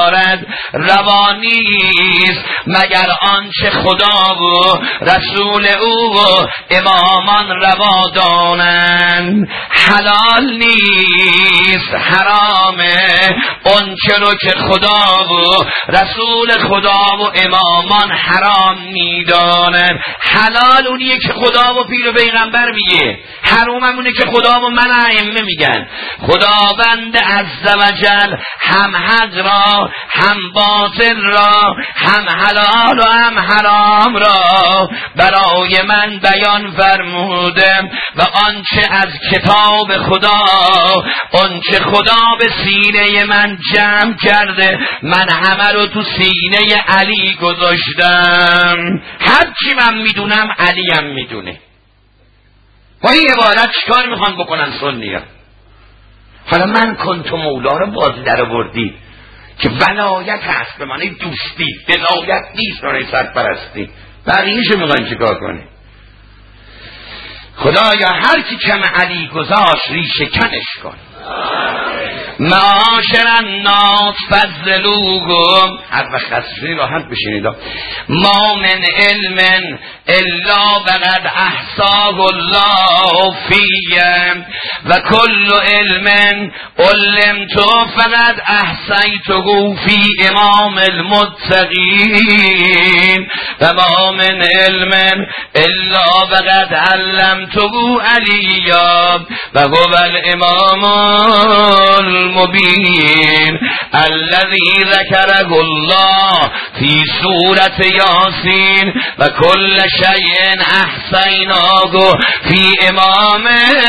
دارد روا نیست مگر آنچه خدا و رسول او و امامان روا دانند. حلال نیست، حرامه آنچه رو که خدا و رسول خدا و امامان حرام میدانند. حلال اونیه که خدا و پیر و پیغمبر میگه، حرام همونه که خدا و من ائمه میگن. خداوند عزوجل هم حق را هم باطل را هم حلال و هم حرام را برای من بیان فرمودم و آنچه از کتاب خدا، آنچه خدا به سینه من جمع کرده من همه رو تو سینه علی گذاشتم. هرچی من میدونم علی هم میدونه. با این عبارت چکار میخوان بکنن سنی‌ها؟ حالا من کنت مولا رو بازی در آوردی که ولایت هست به معنی دوستی، ولایت نیست به معنی سرپرستی. بقیه‌شو میخوان چیکار کنی؟ خدایا هر کی کم علی گذاشت ریشه کنش کن. معاشر الناس فضلوهم، هر وقت خسته راحت بشینید. ما من علم الا وقد احصاه الله فیه و کل علم علمت فقد احصیته فی امام المتقین و ما من علم الا وقد علمته علیا و هو الامام المبین الذي ذكره الله في سورة یاسین و کل شیء احصیناه فی امام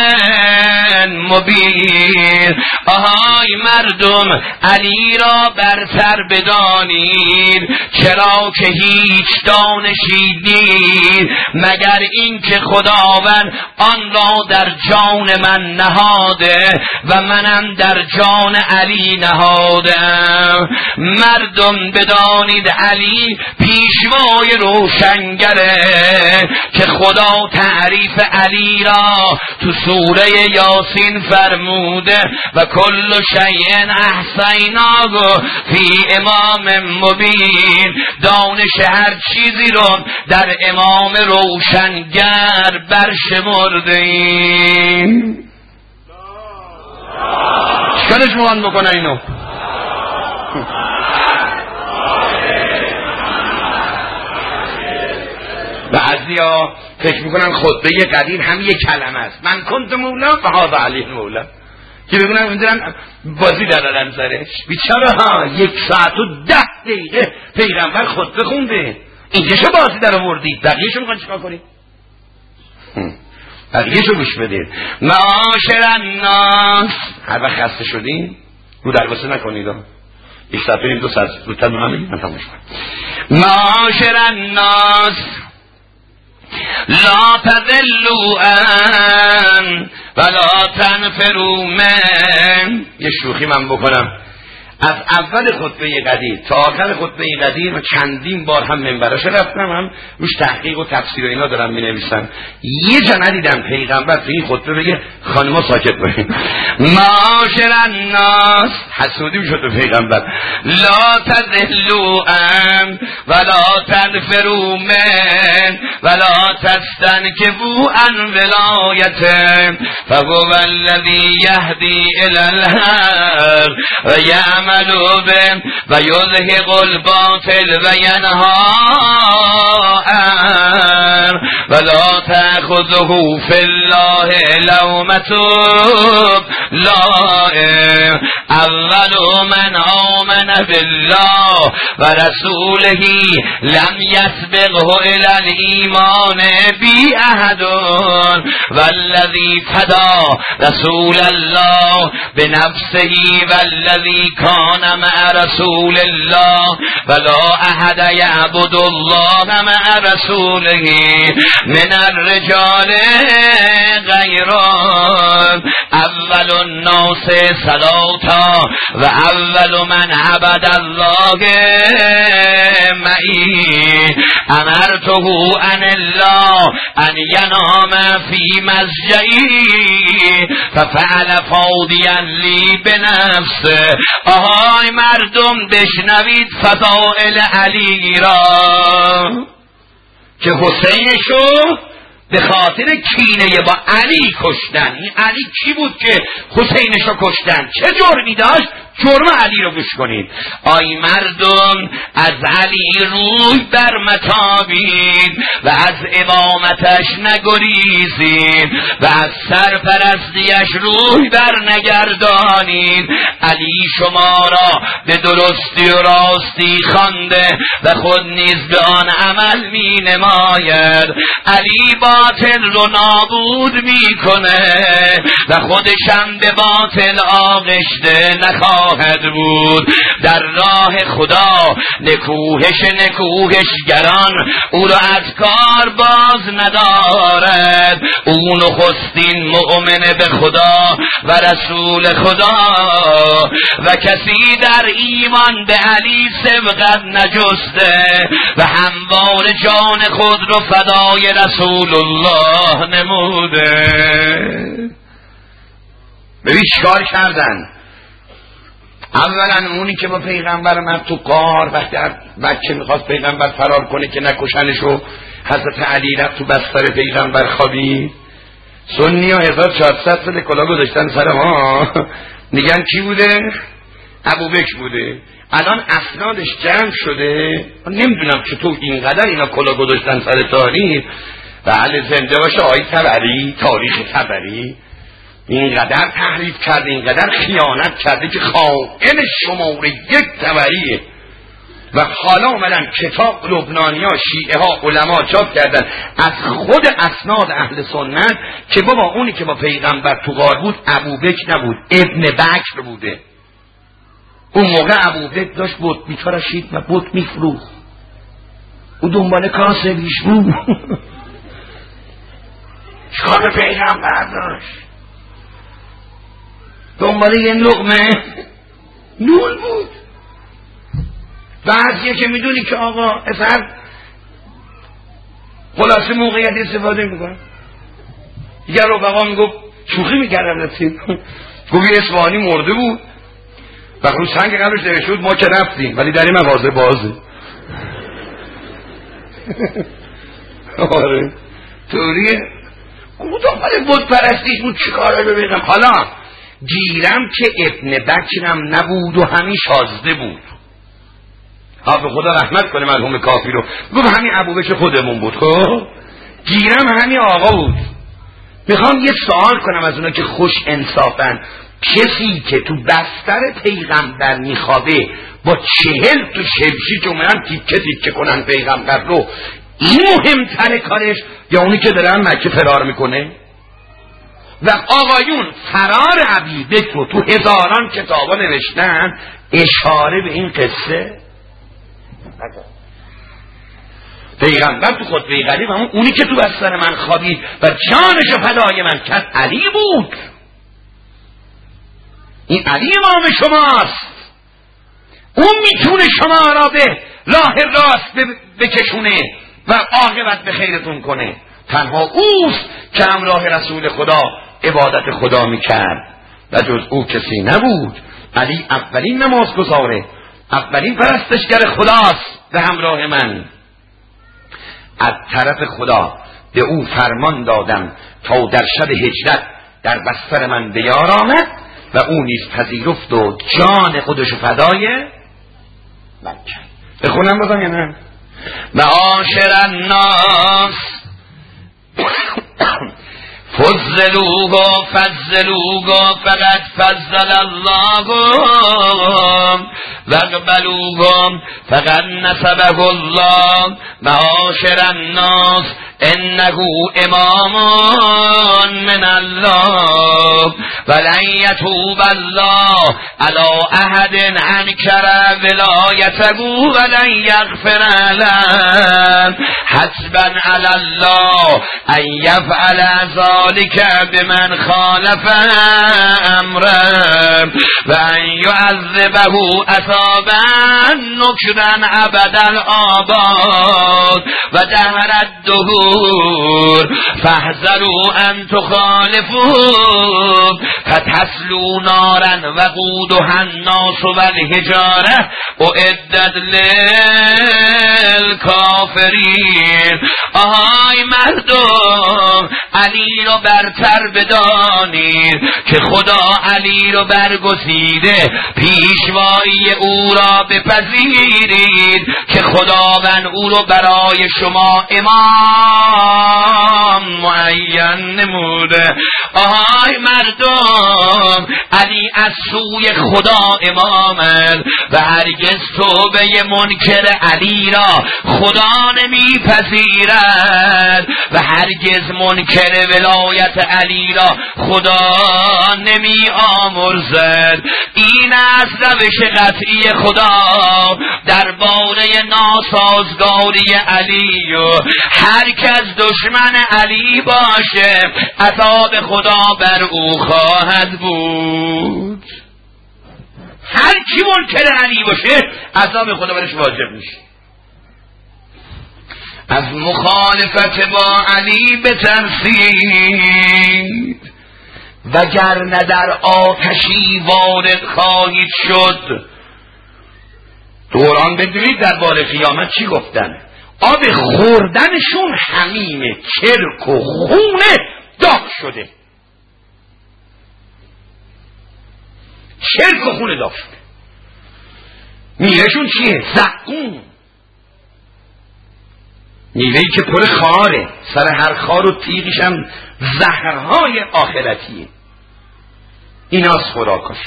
مبین. آهای مردم، علی را برتر بدانید، چرا که هیچ دانشی نیست مگر این که خداوند آن را در جان من نهاده و منم در جان علی نهادم. مردم بدانید علی پیشوای روشنگره که خدا تعریف علی را تو سوره یاسین فرموده و کل شیء احصیناه فی امام مبین. دانش هر چیزی رو در امام روشنگر برشمردیم. چکنش موان بکنه اینو؟ بعضیا فکر میکنن خطبه قدیر هم یک کلمه است، من کنت مولا و هذا علی مولا، که بگونن میدونن بازی دارن سرش. بیچاره ها 1 ساعت و 10 دقیقه پیغمبر خطبه خونده، اینجا شو بازی در آوردید، بقیه‌شو میخوان چیکار کنید؟ بقیه‌شو گوش بدید. معاشر الناس، هر وقت خسته شدین رو دروازه نکنید، 1 ساعت و 2 ساعت زودتر من تموش کنم. معاشر الناس لا تذلوا ان ولا تنفروا من. یه شوخی من بکنم. از اول خطبه قدیر تا آخر خطبه قدیر و چندین بار هم منبرش رفتم، هم روش تحقیق و تفسیر و اینا دارم می نویسم. یه جا ندیدم پیغمبر تو این خطبه بگه خانما ساکت باشین. معاشر الناس، حسودی میشد به پیغمبر. لا تذلوا ان ولا تنفروا من ولا تستنكفوا عن ولایته فهو الذی یهدی الی الحق و یعملوا به و یذهب الباطل و ینهی عن ولا تأخذه فی الله لومة لائم. اول من آمن بالله و رسوله لم یسبقه الی الایمان بی احد والذی فدا رسول الله بنفسه والذی کان مع رسول الله ولا احد یعبد الله مع رسوله من الرجال غیره. اول الناس صلاتا و اول من عبد الله معی امرته ان الله ان ینام فی مضجعی ففعل فاضیا لی بنفسه. آهای مردم بشنوید فضائل علی را که حسینشو به خاطر کینه با علی کشتن. این علی کی بود که حسینشو کشتن؟ چه جرمی داشت؟ جرم علی رو گوش کنید. آی مردم از علی روی بر متابید و از امامتش نگریزید و از سرپرستیش روی بر نگردانید. علی شما را به درستی و راستی خوانده و خود نیز به آن عمل می نماید. علی باطل رو نابود می کنه و خودشم به باطل آغشته نخواهد بود. در راه خدا نکوهشگران او را از کار باز ندارد. او نخستین مؤمن به خدا و رسول خدا و کسی در ایمان به علی سبقت نجسته و هموار جان خود رو فدای رسول الله نموده. ببین چیکار کردن. اولا اونی که با پیغمبر من تو غار وقتی بچه میخواست پیغمبر فرار کنه که نکشنشو، حضرت علی رفت تو بستر پیغمبر خوابید. سنی ها 1400 سال کلا گذاشتن سر ما میگن کی بوده؟ ابوبکر بوده. الان اسنادش جمع شده، نمیدونم چطور اینقدر اینا کلا گذاشتن سر تاریخ. بله زنده باشه آقای طبری، تاریخ طبری اینقدر تحریف کرده، اینقدر خیانت کرده که خائن شماره 1 طبریه. و حالا اومدن کتاب لبنانی ها، شیعه ها، علما چاپ کردن از خود اسناد اهل سنت که بابا اونی که با پیغمبر تو غار بود ابوبکر نبود، ابن بکر بوده. اون موقع ابوبکر داشت بت می‌تراشید و بت می‌فروخت. او دنبال کاسبیش بود. چیکار به پیغمبر داشت؟ دنبال یه لقمه نون بود. بعضیه که میدونی که آقا اصلا خلاصه موقعیت استفاده میکنه. یه رفقا میگفت شوخی میکردم نسید گفت یه اصفهانی مرده بود و رو سنگ قبرش نوشته بود ما که رفتیم ولی در این مغازه بازه. آره طوریه. گفت دنبال بود پرستیش بود چیکاره ببینم. حالا گیرم که ابن بکرم نبود و همین شازده بود. به خدا رحمت کنه مرحوم کافی رو. گفت همین ابوبکر خودمون بود. خب گیرم همین آقا بود. میخوام یه سوال کنم از اونا که خوش انصافن. کسی که تو بستر پیغمبر میخوابه با 40 تو شمشیر که اومدن تیکه کنن پیغمبر رو، این مهمتره کارش یا اونی که دارن مکه فرار میکنه؟ و آقایون فرار ابوبکر رو تو هزاران کتابا نوشتن اشاره به این قصه. پیغمبر تو خطبه غریب همون اونی که تو بستر من خوابید و جانشو فدای من کرد علی بود. این علی امام شماست. اون میتونه شما را به راه راست بکشونه و عاقبت به خیرتون کنه. تنها اوست که همراه رسول خدا عبادت خدا میکرد و جز او کسی نبود. علی اولین نمازگزاره، اولین پرستشگر خداست به همراه من. از طرف خدا به او فرمان دادم تا در شب هجرت در بستر من به یار آمد و او نیز پذیرفت و جان خودش فدای من کرد. بخونم بازم یا نه؟ معاشر الناس فضلوه فقد فضل الله واقبلوهم فقد نصبه الله معاشر الناس انه امام من الله ولن یتوب الله علی احد انکر ولایته ولن یغفر له حسبا علی الله ان یفعل ذلك بمن خالف امره و ان یعذبه عذابا نکرا ابد الآباد و دهر الدهور فاحذروا ان تخالفوا فتحصلوا نارا وقودها الناس والحجاره اعدت للکافرین. آهای مردم، علی رو برتر بدانید که خدا علی رو برگزیده، پیشوایی او را بپذیرید که خداوند او رو برای شما امام معین نموده. آهای مردم، علی از سوی خدا امامه و هرگز توبه منکر علی را خدا نمیپذیرد و هرگز منکر ولایت علی را خدا نمی آمرزد. این از روش قطعی خدا درباره ناسازگاری علی و هر کس دشمن علی باشه عذاب خدا بر او خواهد بود. هر کی منکر علی باشه عذاب خدا برش واجب میشه. از مخالفت با علی بترسید وگرنه در آتشی وارد خواهید شد. دوران بدونید درباره قیامت چی گفتن؟ آب خوردنشون حمیمه، چرک و خونه داغ شده. چرک و خونه داغ شده. میوهشون چیه؟ زقوم، میوهی که پر خاره، سر هر خار و تیغش هم زهرهای آخرتیه. ایناست خوراکش.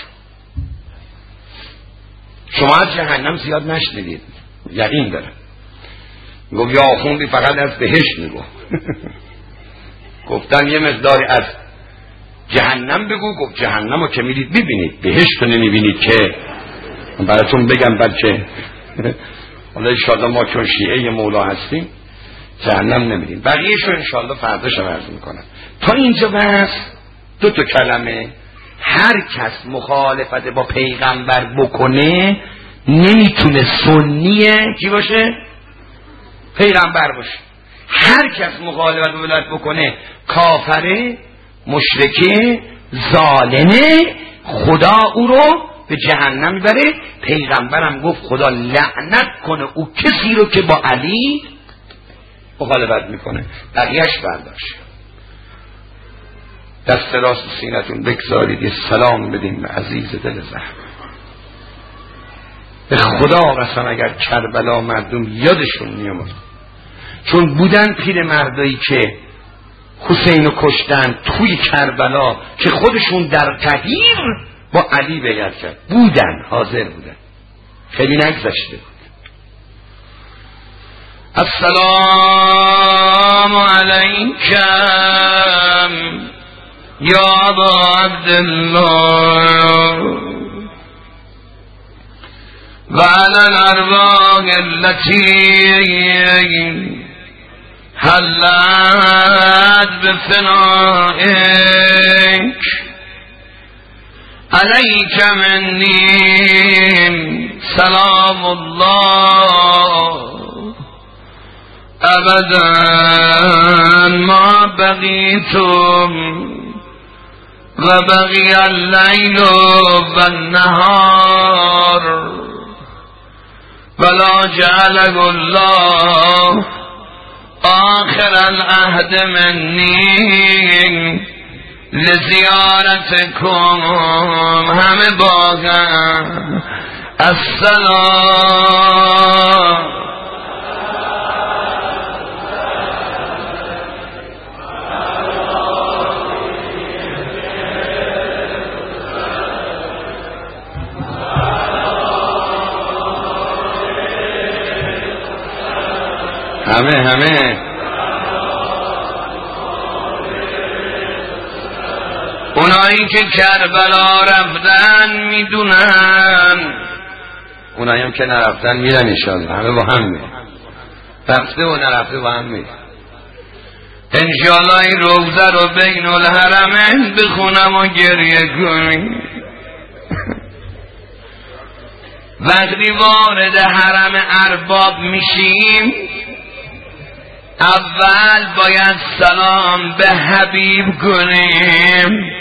شما از جهنم زیاد نشنیدید، یقین دارم. گفت یا آخوندی فقط از بهشت میگو. گفتن یه مقداری از جهنم بگو. گفت جهنم رو که میدید ببینید، بهشت رو نمیبینید که. براتون بگم بلکه حالا انشاءالله ما چون شیعه مولا هستیم جهنم نمیدیم، بقیهش رو انشاءالله فرداش هم عرض میکنم. تا اینجا بس دو تا کلمه. هر کس مخالفت با پیغمبر بکنه نمیتونه سنیه کی باشه؟ پیغمبر باشه. هر کس مخالفت با ولایت بکنه کافره، مشرکه، ظالمه، خدا او رو به جهنم میبره. پیغمبرم گفت خدا لعنت کنه او کسی رو که با علی مخالفت میکنه. بقیهش برداشت. دست راست سینتون بگذارید، یه سلام بدیم به عزیز دل زهر. به خدا قسم اگر کربلا مردم یادشون میومد، چون بودن پیر مردایی که حسین رو کشتن توی کربلا که خودشون در تحیر با علی بیعت کرد، بودن، حاضر بودن، خیلی نگذشته. السلام علیکم یا ابا عبدالله و علی الارواح التي حلت بفنائك علیک منی سلام الله ابدا ما بقیتم و بقی اللیل و النهار ولا جعله الله آخر العهد منی لزیارتکم همه باقا السلام همه اونایی که کربلا رفتن میدونن، اونایی هم که نرفتن میرن انشالله. همه با هم میرن، رفته و نرفته با هم میرن انشالله. این روزه رو بین الحرمین بخونم و گریه کنیم. وقتی وارد حرم ارباب میشیم اول باید سلام به حبیب کنیم،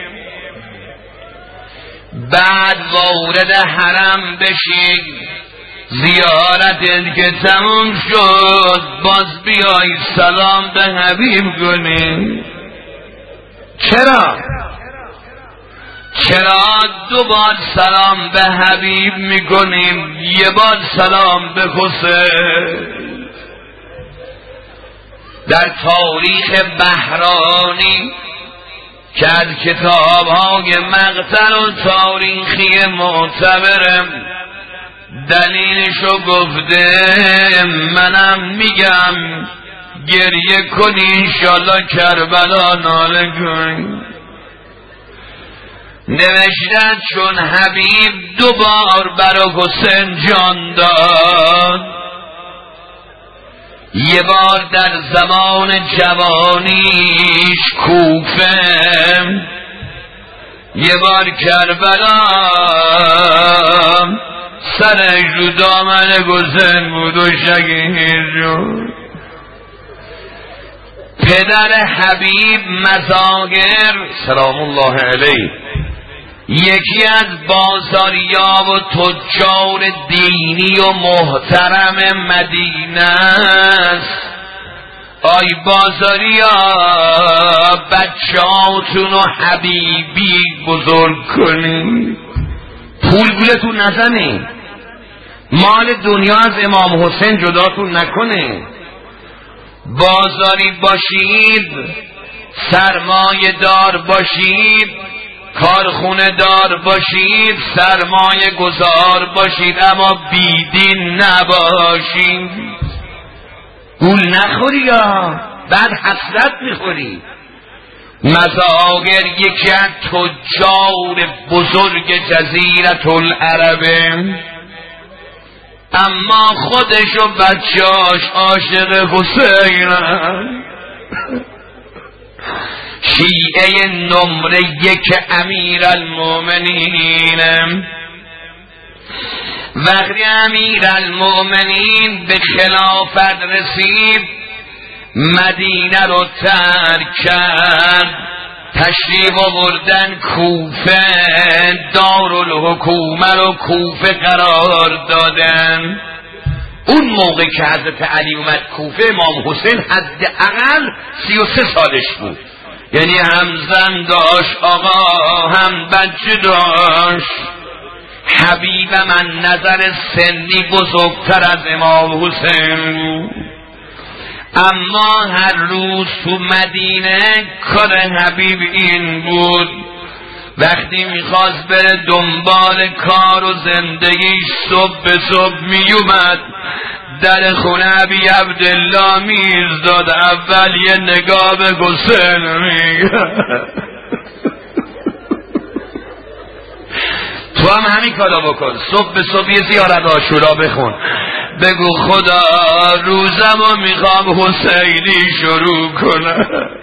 بعد وارد حرم بشیم، زیارت که تموم شد باز بیای سلام به حبیب کنیم. چرا 2 بار سلام به حبیب میکنیم، 1 بار سلام به حسین؟ در تاریخ بهرانی که از کتاب‌های مقتل و تاریخی معتبرم دلیلشو گفته، منم میگم گریه کنی انشالله کربلا ناله کنی. نوشتن چون حبیب 2 بار برای حسین جان داد، 1 بار در زمان جوانیش کوفه، 1 بار کربلا، سرش رو دامن حسین بود و شگیر شد. پدر حبیب مزاگر سلام الله علیه یکی از بازاریا و تجار دینی و محترم مدینه است. آی بازاریا بچه‌هاتون و حبیبی بزرگ کنید، پول گولتون نزنه، مال دنیا از امام حسین جداتون نکنه. بازاری باشید، سرمایه دار باشید، کارخونه دار باشید، سرمایه گذار باشید، اما بیدین نباشید. گول نخوری یا بعد حسرت میخوری. مزاگر یکی از تجار بزرگ جزیره العربه، اما خودش و بچه‌اش عاشق حسین، شیعه نمره 1 امیرالمومنین. وقتی امیرالمومنین به خلافت رسید مدینه رو ترک کرد، تشریف آوردن کوفه، دارالحکومه رو کوفه قرار دادن. اون موقع که حضرت علی اومد کوفه امام حسین حداقل 33 سالش بود، یعنی هم زن داشت آقا هم بچه داشت. حبیب من نظر سنی بزرگتر از امام حسین بود، اما هر روز تو مدینه کار حبیب این بود وقتی میخواست بره دنبال کار و زندگیش صبح به صبح میومد در خونه ابی عبدالله میزداد، اول یه نگاه به حسین میگه تو هم همین کارا بکن، صبح به صبح یه زیارت عاشورا بخون، بگو خدا روزمو میخوام حسینی شروع کنم.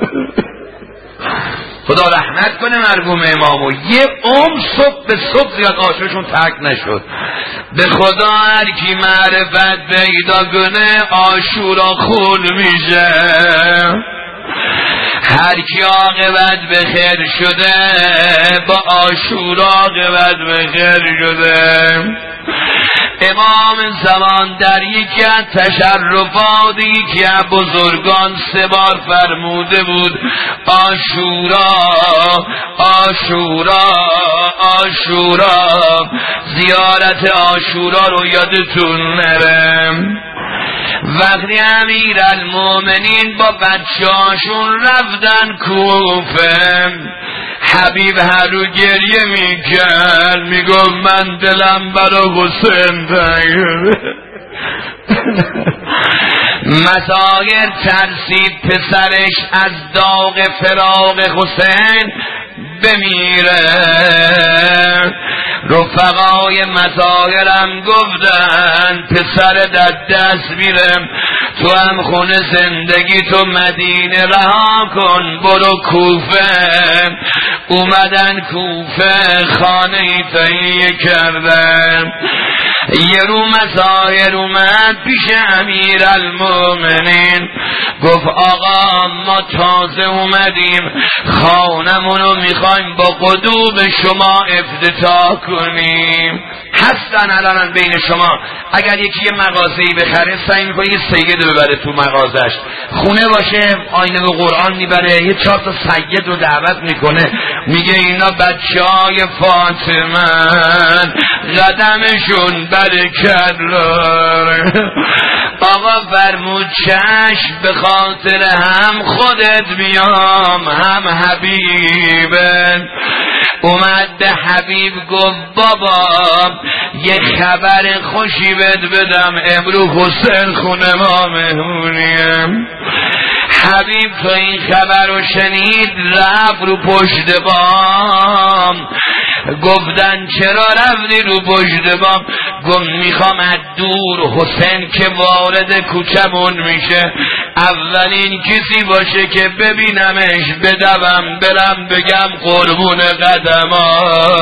خدا رحمت کنه مرحوم امامو، یه صبح به صبح زیاد عاشورشون ترک نشد. به خدا هر کی معرفت پیدا کنه عاشورا خون میشه، هر کی عاقبت به خیر شده با عاشورا عاقبت به خیر شده. امام زمان در یکی از تشرفاتی که بزرگان 3 بار فرموده بود عاشورا عاشورا عاشورا، زیارت عاشورا رو یادتون نره. وقتی امیرالمومنین با بچه‌هاشون رفتن کوفه، حبیب هر رو گریه میکرد، میگفت من دلم برا حسین تنگه. مظاهر ترسید پسرش از داغ فراق حسین بمیره. رفقای مظاهرم گفتن پسر در دست میره، تو هم خونه زندگی تو مدینه رها کن برو کوفه. اومدن کوفه، خانه تهیه کردن. یه رو مظاهر اومد پیش امیرالمومنین، گفت آقا ما تازه اومدیم، خانمونو میخوایم با قدوم شما افتتاح کنیم. هستن الان بین شما اگر یکی یه مغازه‌ای بخره سعی میکنه یه سید رو ببره تو مغازش، خونه باشه آینه و قرآن میبره، یه 4 تا سید رو دعوت میکنه، میگه اینا بچهای فاطمه قدمشون برکت داره. آقا فرمود چشم، به خاطر هم خودت میام هم حبیبن. اومد به حبیب گفت بابا یه خبر خوشی بهت بدم، امروز حسین خونه ما مهمونیم. حبیب تو این خبر رو شنید رفت رو پشت بام. گفتن چرا رفتی رو پشت بام؟ گفت میخوام از دور حسین که وارد کوچمون میشه اولین کسی باشه که ببینمش بدوم برم بگم قربون قدما.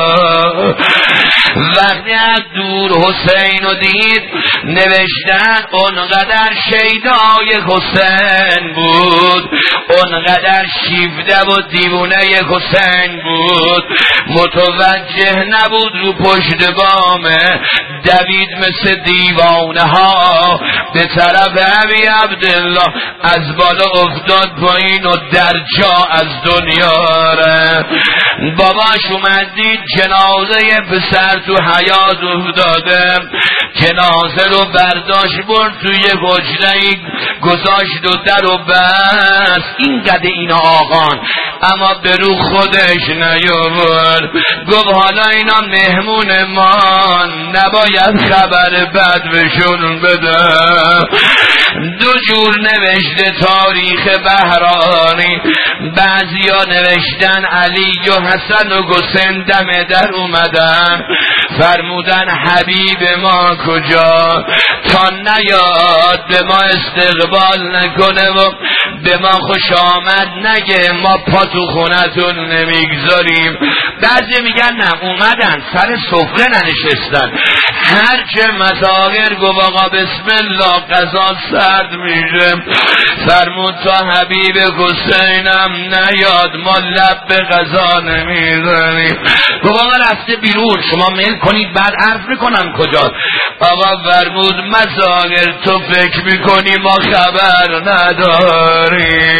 وقتی از دور حسین رو دید نوشتن اونقدر شیدای حسین بود، اونقدر شیفته و دیوونه حسین بود، متوجه نبود رو پشت بامه، دوید مثل دیوانه ها به طرف ابی عبدالله، از بالا افتاد پایین و در جا از دنیا ره. باباش اومدید جنازه پسر تو حیاط افتاده، جنازه رو برداشت برد توی حجره‌ای گذاشت و در و بس. اینقدر اینا آقان اما به رو خودش نیاورد. گفت حالا اینا مهمون ما، نباید خبر بد بهشون بده. 2 جور نوشته تاریخ بهرانی، بعضیا نوشتن علی و حسن و حسین دم در اومدن، فرمودن حبیب ما کجا تا نیاد به ما استقبال نکنه و به ما خوش آمد نگه، ما پا تو خونتون نمیگذاریم. بعضی میگن نه اومدن سر سفره ننشستن. هرچه مظاهر گفت آقا بسم الله غذا سرد میشه، فرمود تا حبیب حسینم نیاد ما لب به غذا نمیزنیم. گفت آقا رفته بیرون شما میل کنید بعد عرض میکنم کجا. آقا فرمود مظاهر تو فکر میکنی ما خبر نداری.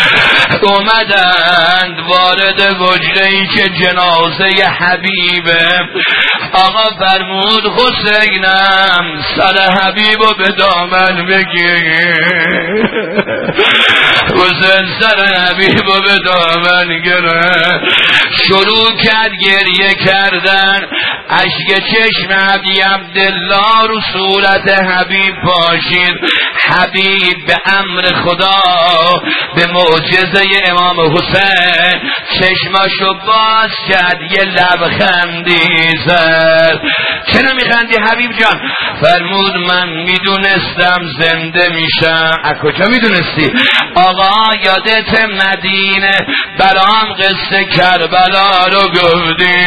اومدند وارد حجره‌ای که جنازه حبیبه. آقا فرمود حسینم سر حبیبو به دامن بگیر. حسین سر حبیبو به دامن گره، شروع کرد گریه کردن، اشک چشم ابی عبدالله رو صورت حبیب پاشید. حبیب به امر خدا به معجزه امام حسین چشماشو باز کرد، یه لبخندی زد. چرا میخندی حبیب جان؟ فرمود من میدونستم زنده میشم. از کجا میدونستی؟ آقا یادت مدینه برام قصه کربلا رو گفتی،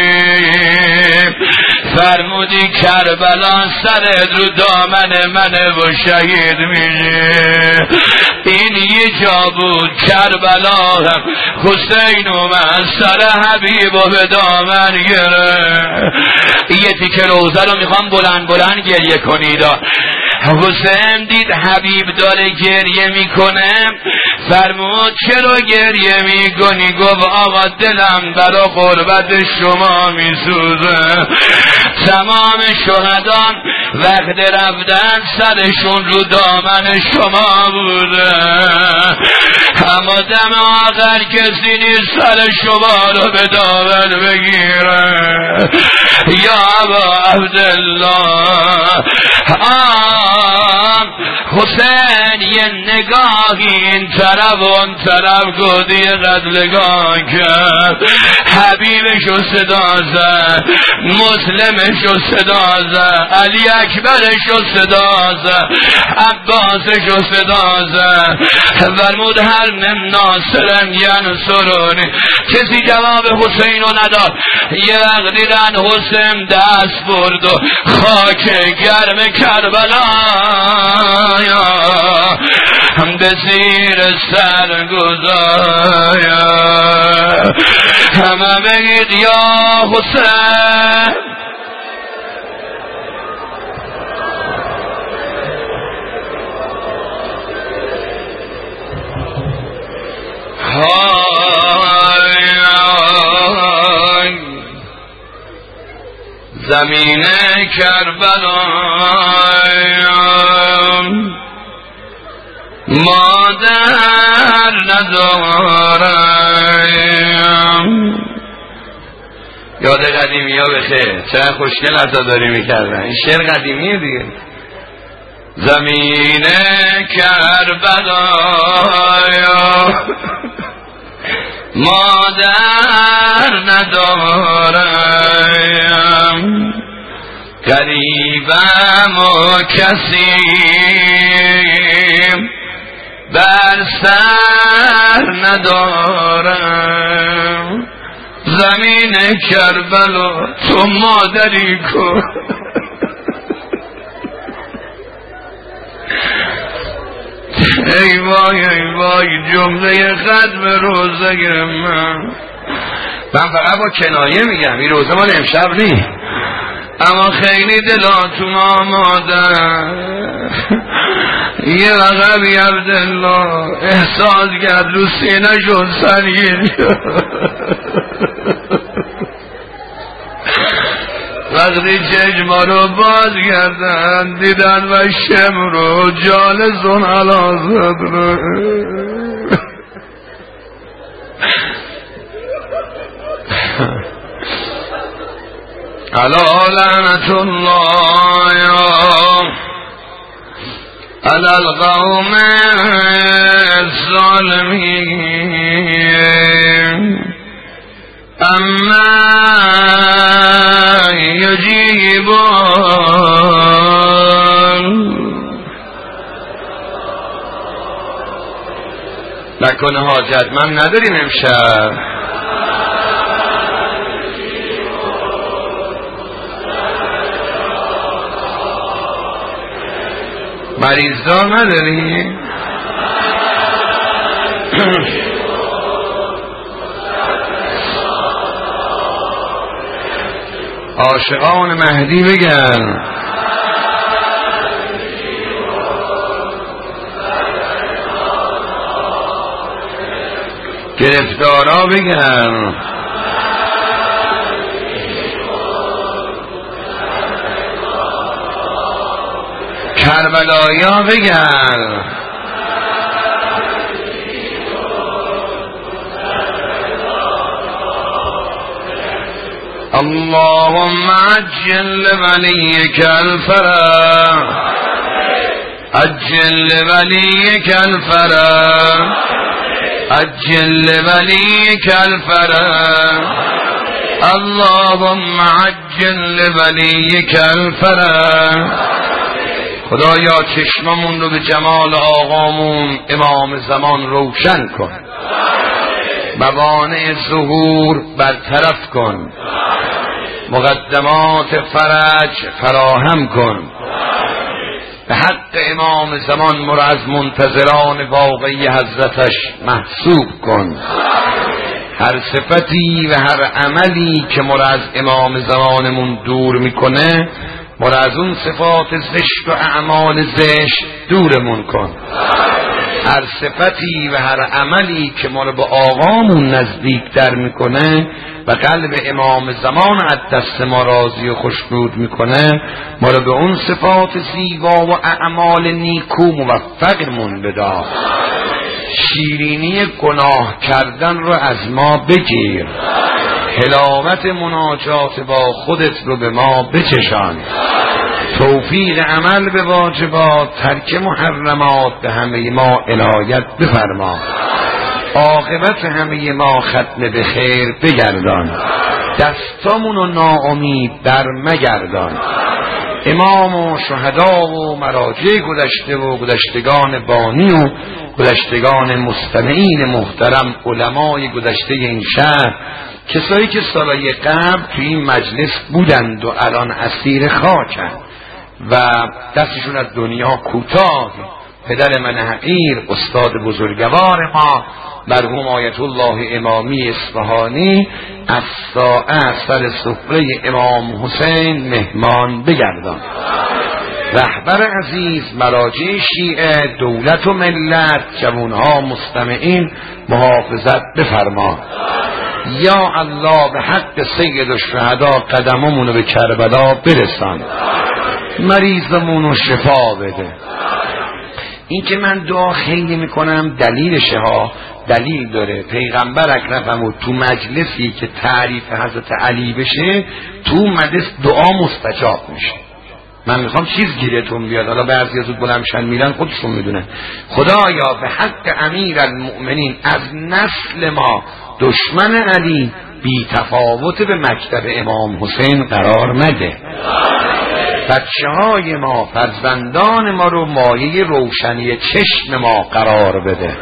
فرمودی کربلا سرت رو دامن منه و شهید میشه. این یه جا بود کربلا هم حسین اومد سر حبیب و به دامن گره. یه تیکه روزه رو میخوام بلند بلند گریه کنید. حسین دید حبیب داره گریه میکنه، فرمود چرا گریه میکنی؟ گفت آقا دلم برا قربت شما میسوزه. تمام شهدان وقت رفتن سرشون رو دامن شما بوده، اما دم آخر کسی نیست سر شما رو به دامن بگیره. یا ابا عبدالله. حسین یه نگاهی این طرف و اون طرف گودی قتلگاه کرد، حبیبشو صدا زد، مسلمشو صدا زد، علی اکبرشو صدا زد، عباسشو صدا زد، فرمود هل من ناصر ینصرنی. کسی جواب حسین رو نداد. یه وقت دیدن حسین دست برد و خاک گرم کربلا به زیر سر گذار. همه بگید یا حسین. زمین کربلا مادر ندارم. یاد قدیمی ها بخیر، چقدر خوشگل عزاداری میکردن. این شعر قدیمیه دیگه. زمین کربلا مادر ندارم، غریبم و کسی بر سر ندارم. زمین کربلا تو مادری کن. ای وای ای وای جمله ختم روزه من فقط با کنایه میگم، این روزه مال امشب نی، اما خیلی دلاتون آمادن. یه وقت بی عبدالله احساس کرد رو سینه شد سنگین. وقتی چشما رو باز کردن دیدن و شم رو جالسون علازد رو. علا لعنت الله علی القوم الظالمین اما یجیبون. نکنه حاجتمند نداریم امشب؟ مریضدار نداری؟ عاشقان مهدی بگن گرفتارا بگن کربلایا بگن اللهم عجل لوليك الفرج عجل لوليك الفرج عجل لوليك الفرج اللهم عجل لوليك الفرج. خدایا چشممون رو به جمال آقامون امام زمان روشن کن، موانع ظهور برطرف کن، مقدمات فرج فراهم کن. به حق امام زمان مرا از منتظران واقعی حضرتش محسوب کن. هر صفتی و هر عملی که مرا از امام زمانمون دور میکنه مرا از اون صفات زشت و اعمال زشت دورمون کن. هر صفتی و هر عملی که ما رو به آقامون نزدیک در میکنه و قلب امام زمان از دست ما راضی و خوشنود میکنه ما رو به اون صفات زیبا و اعمال نیکو موفقمون بدا. شیرینی گناه کردن رو از ما بگیر، تلاوت مناجات با خودت رو به ما بچشان، توفیق عمل به واجبات، ترک محرمات به همه ما عنایت بفرما، عاقبت همه ما ختم به خیر بگردان، دستامون و ناامید در مگردان. امام و شهدا و مراجع گذشته و گذشتگان بانی و گذشتگان مستمعین محترم، علمای گذشته این شهر، کسایی که سالهای قبل توی این مجلس بودند و الان اسیر خاکند و دستشون از دنیا کوتاه، پدر من حقیر، استاد بزرگوار ما مرحوم آیت الله امامی اصفهانی، از ساعت سر سفره امام حسین مهمان بگردان. رهبر عزیز، مراجع شیعه، دولت و ملت، جوانها مستمعین محافظت بفرما. یا الله به حق سید الشهدا قدممونو به کربلا برسان، مریضمونو شفا بده. این که من دعا خیلی میکنم دلیلشه ها، دلیل داره. پیغمبر اکرم فرمود تو مجلسی که تعریف حضرت علی بشه، تو مجلس دعا مستجاب میشه. من میخوام چیز گیرتون بیاد، حالا بعضی زود بلندشن میرن خودشون میدونن. خدایا به حق امیر المؤمنین از نسل ما دشمن علی بی تفاوت به مکتب امام حسین قرار مده. بچه های ما، فرزندان ما رو مایه روشنی چشم ما قرار بده.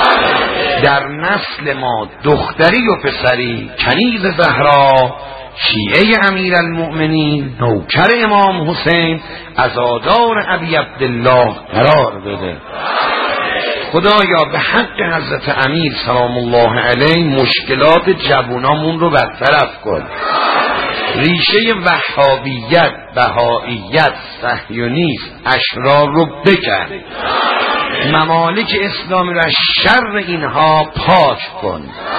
در نسل ما دختری و پسری، کنیز زهرا، شیعه امیر المؤمنین، نوکر امام حسین، عزادار ابی عبدالله قرار بده. خدایا به حق حضرت امیر سلام الله علیه مشکلات جوانامون رو برطرف کن. ریشه وهابیت، بهائیت، صهیونیسم، اشرار رو بکن. ممالک اسلامی رو از شر اینها پاک کن.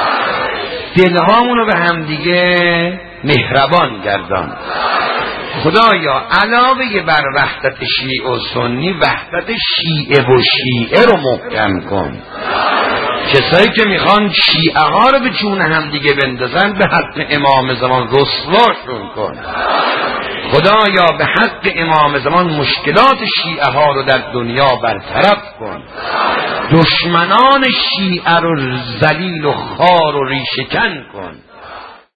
دلهامون رو به همدیگه مهربان گردان. خدایا علاوه بر وحدت شیعه و سنی، وحدت شیعه و شیعه رو محکم کن. کسایی که میخوان شیعه ها رو به جون هم دیگه بندازن، به حق امام زمان رسواشون کن. خدایا به حق امام زمان مشکلات شیعه ها رو در دنیا برطرف کن. دشمنان شیعه رو ذلیل و خوار و ریشه‌کن کن.